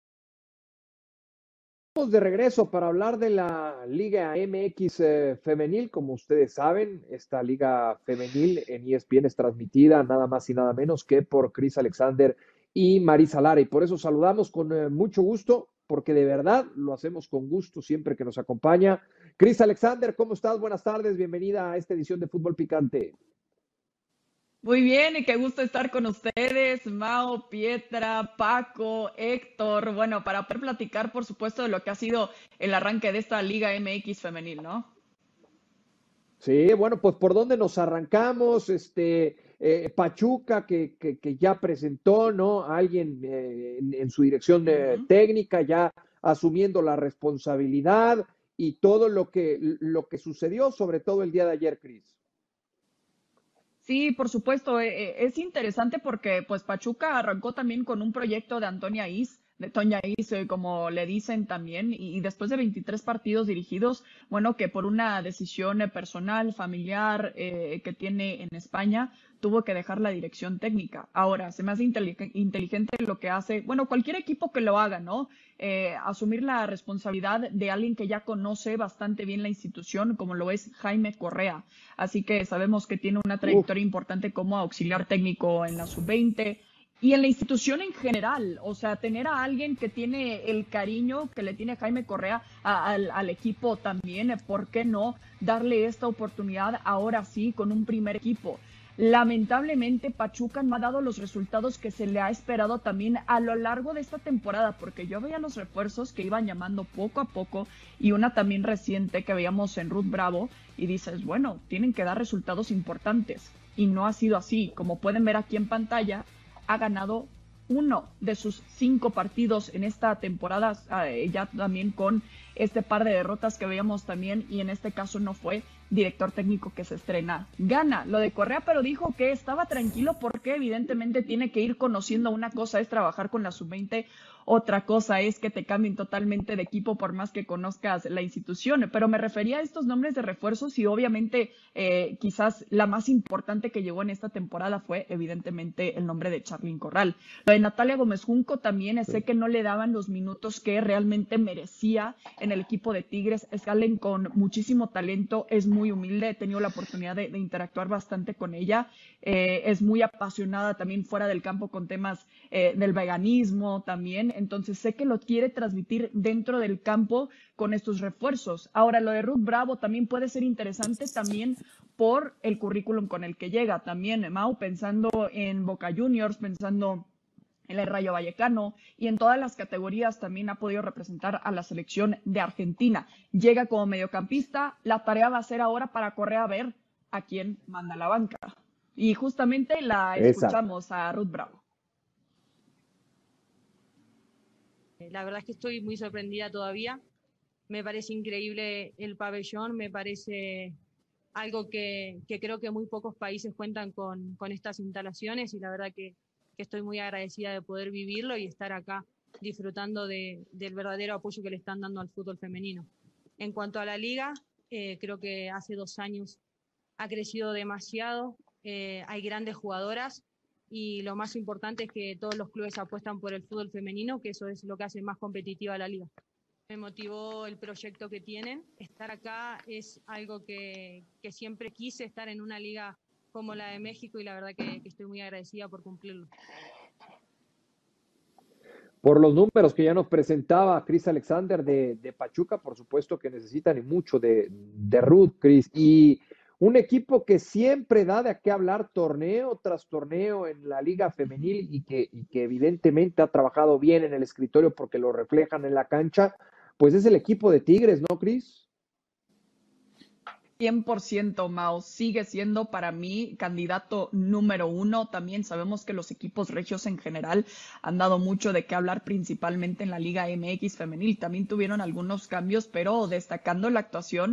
Estamos de regreso para hablar de la Liga MX femenil. Como ustedes saben, esta Liga femenil en ESPN es transmitida nada más y nada menos que por Cris Alexander y Marisa Lara. Y por eso saludamos con mucho gusto, porque de verdad lo hacemos con gusto siempre que nos acompaña. Cris Alexander, ¿cómo estás? Buenas tardes, bienvenida a esta edición de Fútbol Picante. Muy bien, y qué gusto estar con ustedes, Mau, Pietra, Paco, Héctor, bueno, para poder platicar, por supuesto, de lo que ha sido el arranque de esta Liga MX femenil, ¿no? Sí, bueno, pues ¿por dónde nos arrancamos? Pachuca, que ya presentó, ¿no? A alguien en su dirección técnica, ya asumiendo la responsabilidad y todo lo que sucedió, sobre todo el día de ayer, Cris. Sí, por supuesto, es interesante porque pues Pachuca arrancó también con un proyecto de Antonia Is, de Toña Is, como le dicen también, y después de 23 partidos dirigidos, bueno, que por una decisión personal, familiar que tiene en España, tuvo que dejar la dirección técnica. Ahora, se me hace inteligente lo que hace, bueno, cualquier equipo que lo haga, ¿no? Asumir la responsabilidad de alguien que ya conoce bastante bien la institución, como lo es Jaime Correa. Así que sabemos que tiene una trayectoria importante como auxiliar técnico en la sub-20 y en la institución en general. O sea, tener a alguien que tiene el cariño que le tiene Jaime Correa al equipo también, ¿por qué no darle esta oportunidad ahora sí con un primer equipo? Lamentablemente, Pachuca no ha dado los resultados que se le ha esperado también a lo largo de esta temporada, porque yo veía los refuerzos que iban llamando poco a poco y una también reciente que veíamos en Ruth Bravo y dices, bueno, tienen que dar resultados importantes y no ha sido así. Como pueden ver aquí en pantalla, ha ganado 1 de sus 5 partidos en esta temporada, ya también con este par de derrotas que veíamos también, y en este caso no fue director técnico que se estrena. Gana lo de Correa, pero dijo que estaba tranquilo porque evidentemente tiene que ir conociendo. Una cosa es trabajar con la sub-20, otra cosa es que te cambien totalmente de equipo por más que conozcas la institución. Pero me refería a estos nombres de refuerzos y obviamente quizás la más importante que llegó en esta temporada fue evidentemente el nombre de Charlyn Corral. Lo de Natalia Gómez Junco también, sé que no le daban los minutos que realmente merecía en el equipo de Tigres. Es alguien con muchísimo talento, es muy humilde, he tenido la oportunidad de interactuar bastante con ella, es muy apasionada también fuera del campo con temas del veganismo también, entonces sé que lo quiere transmitir dentro del campo con estos refuerzos. Ahora, lo de Ruth Bravo también puede ser interesante también por el currículum con el que llega también, Mau, pensando en Boca Juniors, pensando en el Rayo Vallecano y en todas las categorías también ha podido representar a la selección de Argentina. Llega como mediocampista, la tarea va a ser ahora para Correa a ver a quién manda la banca. Y justamente la escuchamos a Ruth Bravo. La verdad es que estoy muy sorprendida todavía. Me parece increíble el pabellón, me parece algo que creo que muy pocos países cuentan con estas instalaciones y la verdad que estoy muy agradecida de poder vivirlo y estar acá disfrutando del verdadero apoyo que le están dando al fútbol femenino. En cuanto a la liga, creo que hace 2 años ha crecido demasiado, hay grandes jugadoras y lo más importante es que todos los clubes apuestan por el fútbol femenino, que eso es lo que hace más competitiva la liga. Me motivó el proyecto que tienen. Estar acá es algo que siempre quise, estar en una liga como la de México y la verdad que estoy muy agradecida por cumplirlo. Por los números que ya nos presentaba Cris Alexander de Pachuca, por supuesto que necesitan y mucho de Ruth, Cris, y un equipo que siempre da de qué hablar torneo tras torneo en la liga femenil y que evidentemente ha trabajado bien en el escritorio porque lo reflejan en la cancha, pues es el equipo de Tigres, ¿no, Cris? 100%, Mao, sigue siendo para mí candidato número 1. También sabemos que los equipos regios en general han dado mucho de qué hablar, principalmente en la Liga MX femenil. También tuvieron algunos cambios, pero destacando la actuación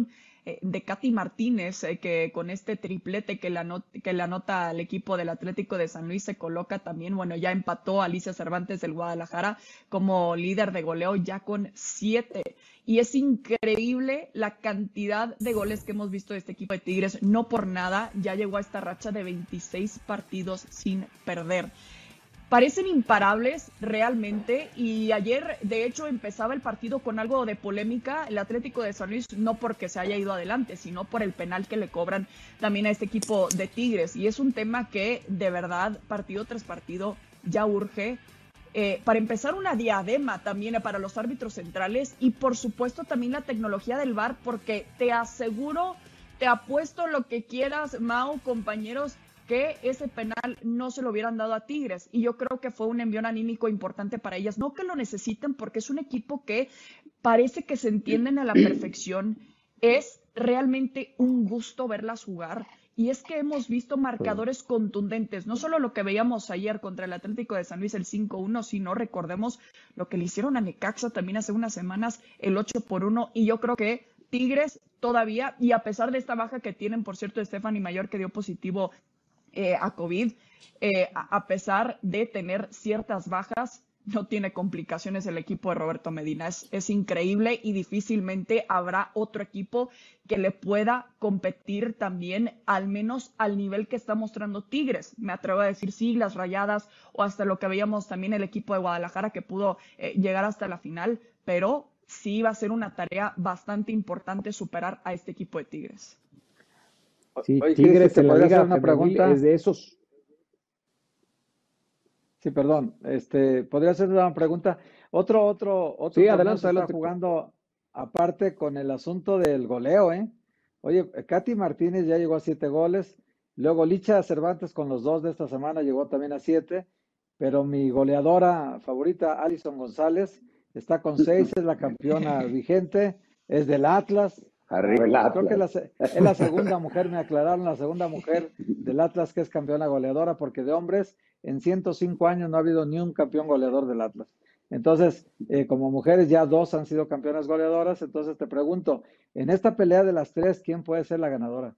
de Katy Martínez, que con este triplete que le anota al equipo del Atlético de San Luis se coloca también, bueno, ya empató a Alicia Cervantes del Guadalajara como líder de goleo ya con 7. Y es increíble la cantidad de goles que hemos visto de este equipo de Tigres. No por nada, ya llegó a esta racha de 26 partidos sin perder. Parecen imparables realmente, y ayer de hecho empezaba el partido con algo de polémica el Atlético de San Luis, no porque se haya ido adelante, sino por el penal que le cobran también a este equipo de Tigres, y es un tema que de verdad partido tras partido ya urge. Para empezar, una diadema también para los árbitros centrales, y por supuesto también la tecnología del VAR, porque te aseguro, te apuesto lo que quieras, Mau, compañeros, que ese penal no se lo hubieran dado a Tigres, y yo creo que fue un envión anímico importante para ellas, no que lo necesiten porque es un equipo que parece que se entienden a la perfección, es realmente un gusto verlas jugar, y es que hemos visto marcadores contundentes, no solo lo que veíamos ayer contra el Atlético de San Luis, el 5-1, sino recordemos lo que le hicieron a Necaxa también hace unas semanas, el 8-1, y yo creo que Tigres todavía, y a pesar de esta baja que tienen, por cierto, Stephanie Mayor, que dio positivo a COVID, a pesar de tener ciertas bajas, no tiene complicaciones el equipo de Roberto Medina. Es increíble, y difícilmente habrá otro equipo que le pueda competir también, al menos al nivel que está mostrando Tigres. Me atrevo a decir sí, las Rayadas, o hasta lo que veíamos también el equipo de Guadalajara, que pudo llegar hasta la final, pero sí va a ser una tarea bastante importante superar a este equipo de Tigres. Sí, Oye, Tigres ¿te en la podría Liga hacer una Femenil pregunta? es de esos. Sí, perdón. ¿Podría hacer una pregunta? Otro Sí, torneo adelante, se está adelante. jugando aparte con el asunto del goleo, ¿eh? Oye, Katy Martínez ya llegó a 7 goles. Luego Licha Cervantes con los 2 de esta semana llegó también a 7. Pero mi goleadora favorita, Alison González, está con 6, es la campeona vigente, es del Atlas. Arriba el Creo que Atlas. es la segunda mujer, me aclararon, la segunda mujer del Atlas que es campeona goleadora, porque de hombres en 105 años no ha habido ni un campeón goleador del Atlas. Entonces, como mujeres ya 2 han sido campeonas goleadoras. Entonces te pregunto, en esta pelea de las 3, ¿quién puede ser la ganadora?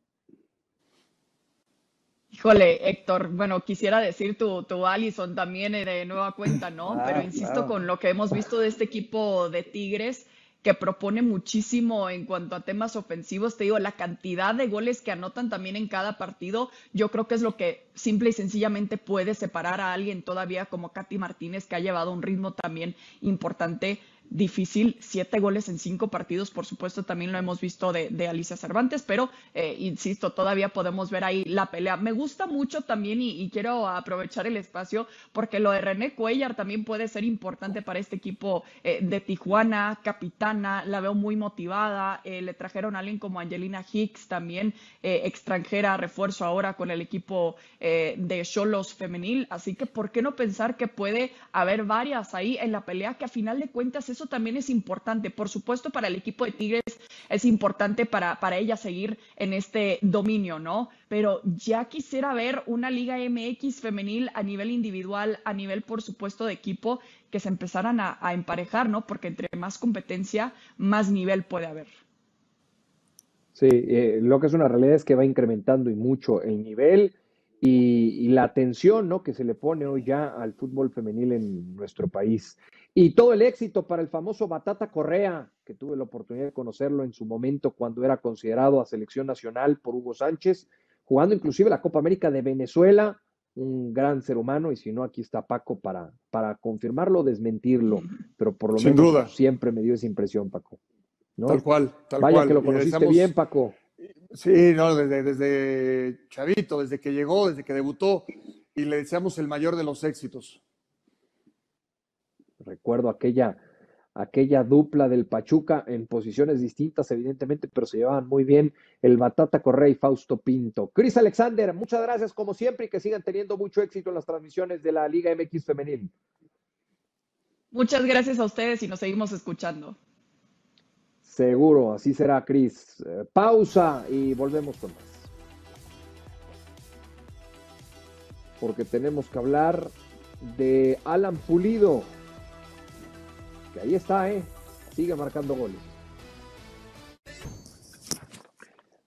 Híjole, Héctor, bueno, quisiera decir tu Allison también de nueva cuenta, ¿no? Pero insisto Claro. con lo que hemos visto de este equipo de Tigres, que propone muchísimo en cuanto a temas ofensivos. Te digo, la cantidad de goles que anotan también en cada partido, yo creo que es lo que simple y sencillamente puede separar a alguien todavía como Katy Martínez, que ha llevado un ritmo también importante. Difícil, 7 goles en 5 partidos, por supuesto, también lo hemos visto de Alicia Cervantes, pero insisto, todavía podemos ver ahí la pelea. Me gusta mucho también, y quiero aprovechar el espacio, porque lo de René Cuellar también puede ser importante para este equipo de Tijuana, capitana, la veo muy motivada. Le trajeron a alguien como Angelina Hicks, también extranjera, refuerzo ahora con el equipo de Xolos femenil, así que ¿por qué no pensar que puede haber varias ahí en la pelea, que a final de cuentas eso también es importante? Por supuesto, para el equipo de Tigres es importante para ella seguir en este dominio, ¿no? Pero ya quisiera ver una Liga MX femenil a nivel individual, a nivel, por supuesto, de equipo, que se empezaran a emparejar, ¿no? Porque entre más competencia, más nivel puede haber. Sí, lo que es una realidad es que va incrementando y mucho el nivel y la atención, ¿no?, que se le pone hoy ya al fútbol femenil en nuestro país. Y todo el éxito para el famoso Batata Correa, que tuve la oportunidad de conocerlo en su momento cuando era considerado a selección nacional por Hugo Sánchez, jugando inclusive la Copa América de Venezuela, un gran ser humano, y si no, aquí está Paco para confirmarlo o desmentirlo, pero por lo Sin menos duda. siempre me dio esa impresión, Paco, ¿no? Tal cual. Vaya que lo Y conociste deseamos- bien, Paco. Sí, no, desde chavito, desde que llegó, desde que debutó, y le deseamos el mayor de los éxitos. Recuerdo aquella dupla del Pachuca en posiciones distintas, evidentemente, pero se llevaban muy bien el Batata Correa y Fausto Pinto. Chris Alexander, muchas gracias como siempre y que sigan teniendo mucho éxito en las transmisiones de la Liga MX Femenil. Muchas gracias a ustedes y nos seguimos escuchando. Seguro, así será, Chris. Pausa y volvemos con más. Porque tenemos que hablar de Alan Pulido, que ahí está, sigue marcando goles.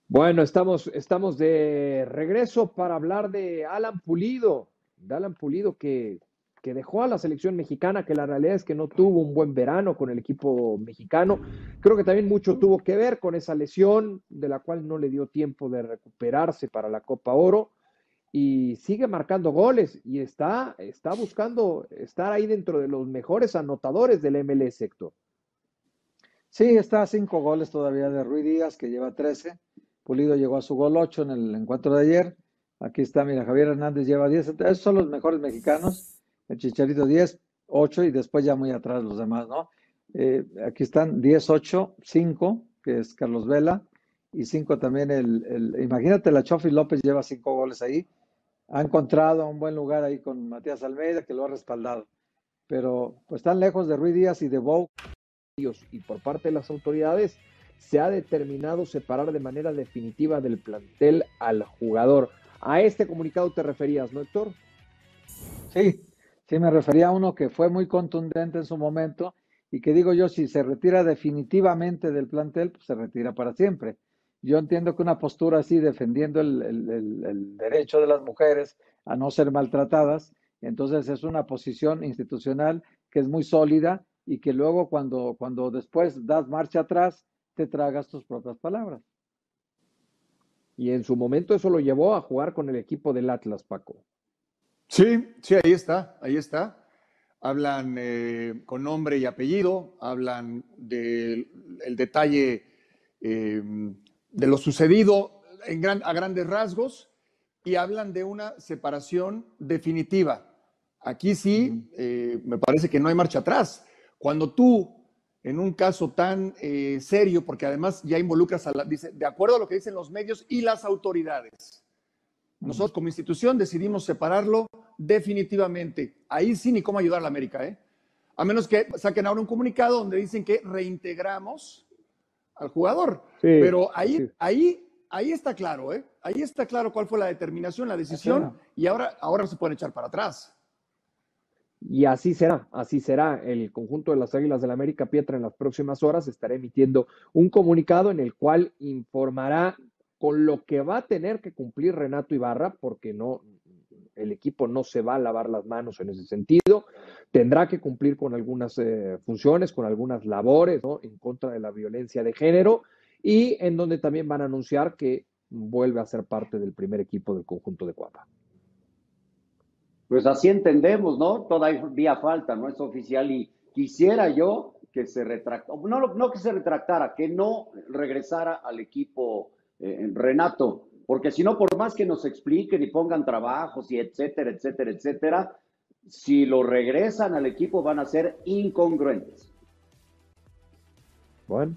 Bueno, estamos de regreso para hablar de Alan Pulido, que dejó a la selección mexicana, que la realidad es que no tuvo un buen verano con el equipo mexicano. Creo que también mucho tuvo que ver con esa lesión de la cual no le dio tiempo de recuperarse para la Copa Oro y sigue marcando goles y está buscando estar ahí dentro de los mejores anotadores del MLS, Héctor. Sí, está a 5 goles todavía de Rui Díaz, que lleva 13. Pulido llegó a su gol 8 en el encuentro de ayer. Aquí está, mira, Javier Hernández lleva 10. Esos son los mejores mexicanos. El Chicharito 10, 8 y después ya muy atrás los demás, ¿no? Aquí están 10, 8, 5, que es Carlos Vela, y 5 también imagínate, la Chofi López lleva 5 goles ahí. Ha encontrado un buen lugar ahí con Matías Almeida, que lo ha respaldado. Pero pues están lejos de Rui Díaz y de Bou. Y por parte de las autoridades se ha determinado separar de manera definitiva del plantel al jugador. A este comunicado te referías, ¿no, Héctor? Sí, me refería a uno que fue muy contundente en su momento y que digo yo, si se retira definitivamente del plantel, pues se retira para siempre. Yo entiendo que una postura así, defendiendo el derecho de las mujeres a no ser maltratadas, entonces es una posición institucional que es muy sólida y que luego cuando después das marcha atrás, te tragas tus propias palabras. Y en su momento eso lo llevó a jugar con el equipo del Atlas, Paco. Sí, ahí está. Hablan con nombre y apellido, hablan del detalle de lo sucedido a grandes rasgos y hablan de una separación definitiva. Aquí sí, me parece que no hay marcha atrás. Cuando tú, en un caso tan serio, porque además ya involucras dice, de acuerdo a lo que dicen los medios y las autoridades, nosotros como institución decidimos separarlo definitivamente. Ahí sí ni cómo ayudar a la América, ¿eh? A menos que saquen ahora un comunicado donde dicen que reintegramos al jugador. Sí, pero ahí está claro, ¿eh? Ahí está claro cuál fue la determinación, la decisión, y ahora se pueden echar para atrás. Y así será. El conjunto de las Águilas del América, Pietra, en las próximas horas estará emitiendo un comunicado en el cual informará con lo que va a tener que cumplir Renato Ibarra, porque el equipo no se va a lavar las manos en ese sentido. Tendrá que cumplir con algunas funciones, con algunas labores, ¿no?, en contra de la violencia de género, y en donde también van a anunciar que vuelve a ser parte del primer equipo del conjunto de Cuapa. Pues así entendemos, ¿no? Todavía falta, no es oficial y quisiera yo que se retractara, no que se retractara, que no regresara al equipo Renato, porque si no, por más que nos expliquen y pongan trabajos y etcétera, si lo regresan al equipo van a ser incongruentes. Bueno,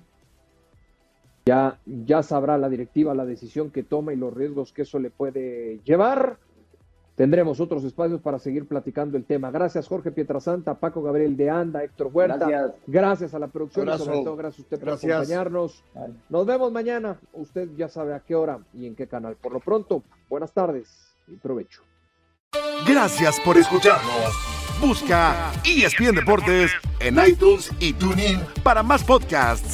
ya sabrá la directiva la decisión que toma y los riesgos que eso le puede llevar. Tendremos otros espacios para seguir platicando el tema. Gracias, Jorge Pietrasanta, Paco Gabriel de Anda, Héctor Huerta. Gracias a la producción y sobre todo gracias a usted por acompañarnos. Nos vemos mañana. Usted ya sabe a qué hora y en qué canal. Por lo pronto, buenas tardes y provecho. Gracias por escucharnos. Busca ESPN Deportes en iTunes y TuneIn para más podcasts.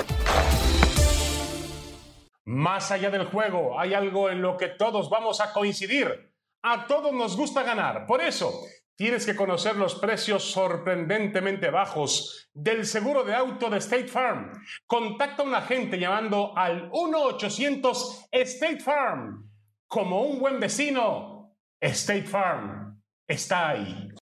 Más allá del juego, hay algo en lo que todos vamos a coincidir. A todos nos gusta ganar. Por eso, tienes que conocer los precios sorprendentemente bajos del seguro de auto de State Farm. Contacta a un agente llamando al 1-800 State Farm. Como un buen vecino, State Farm está ahí.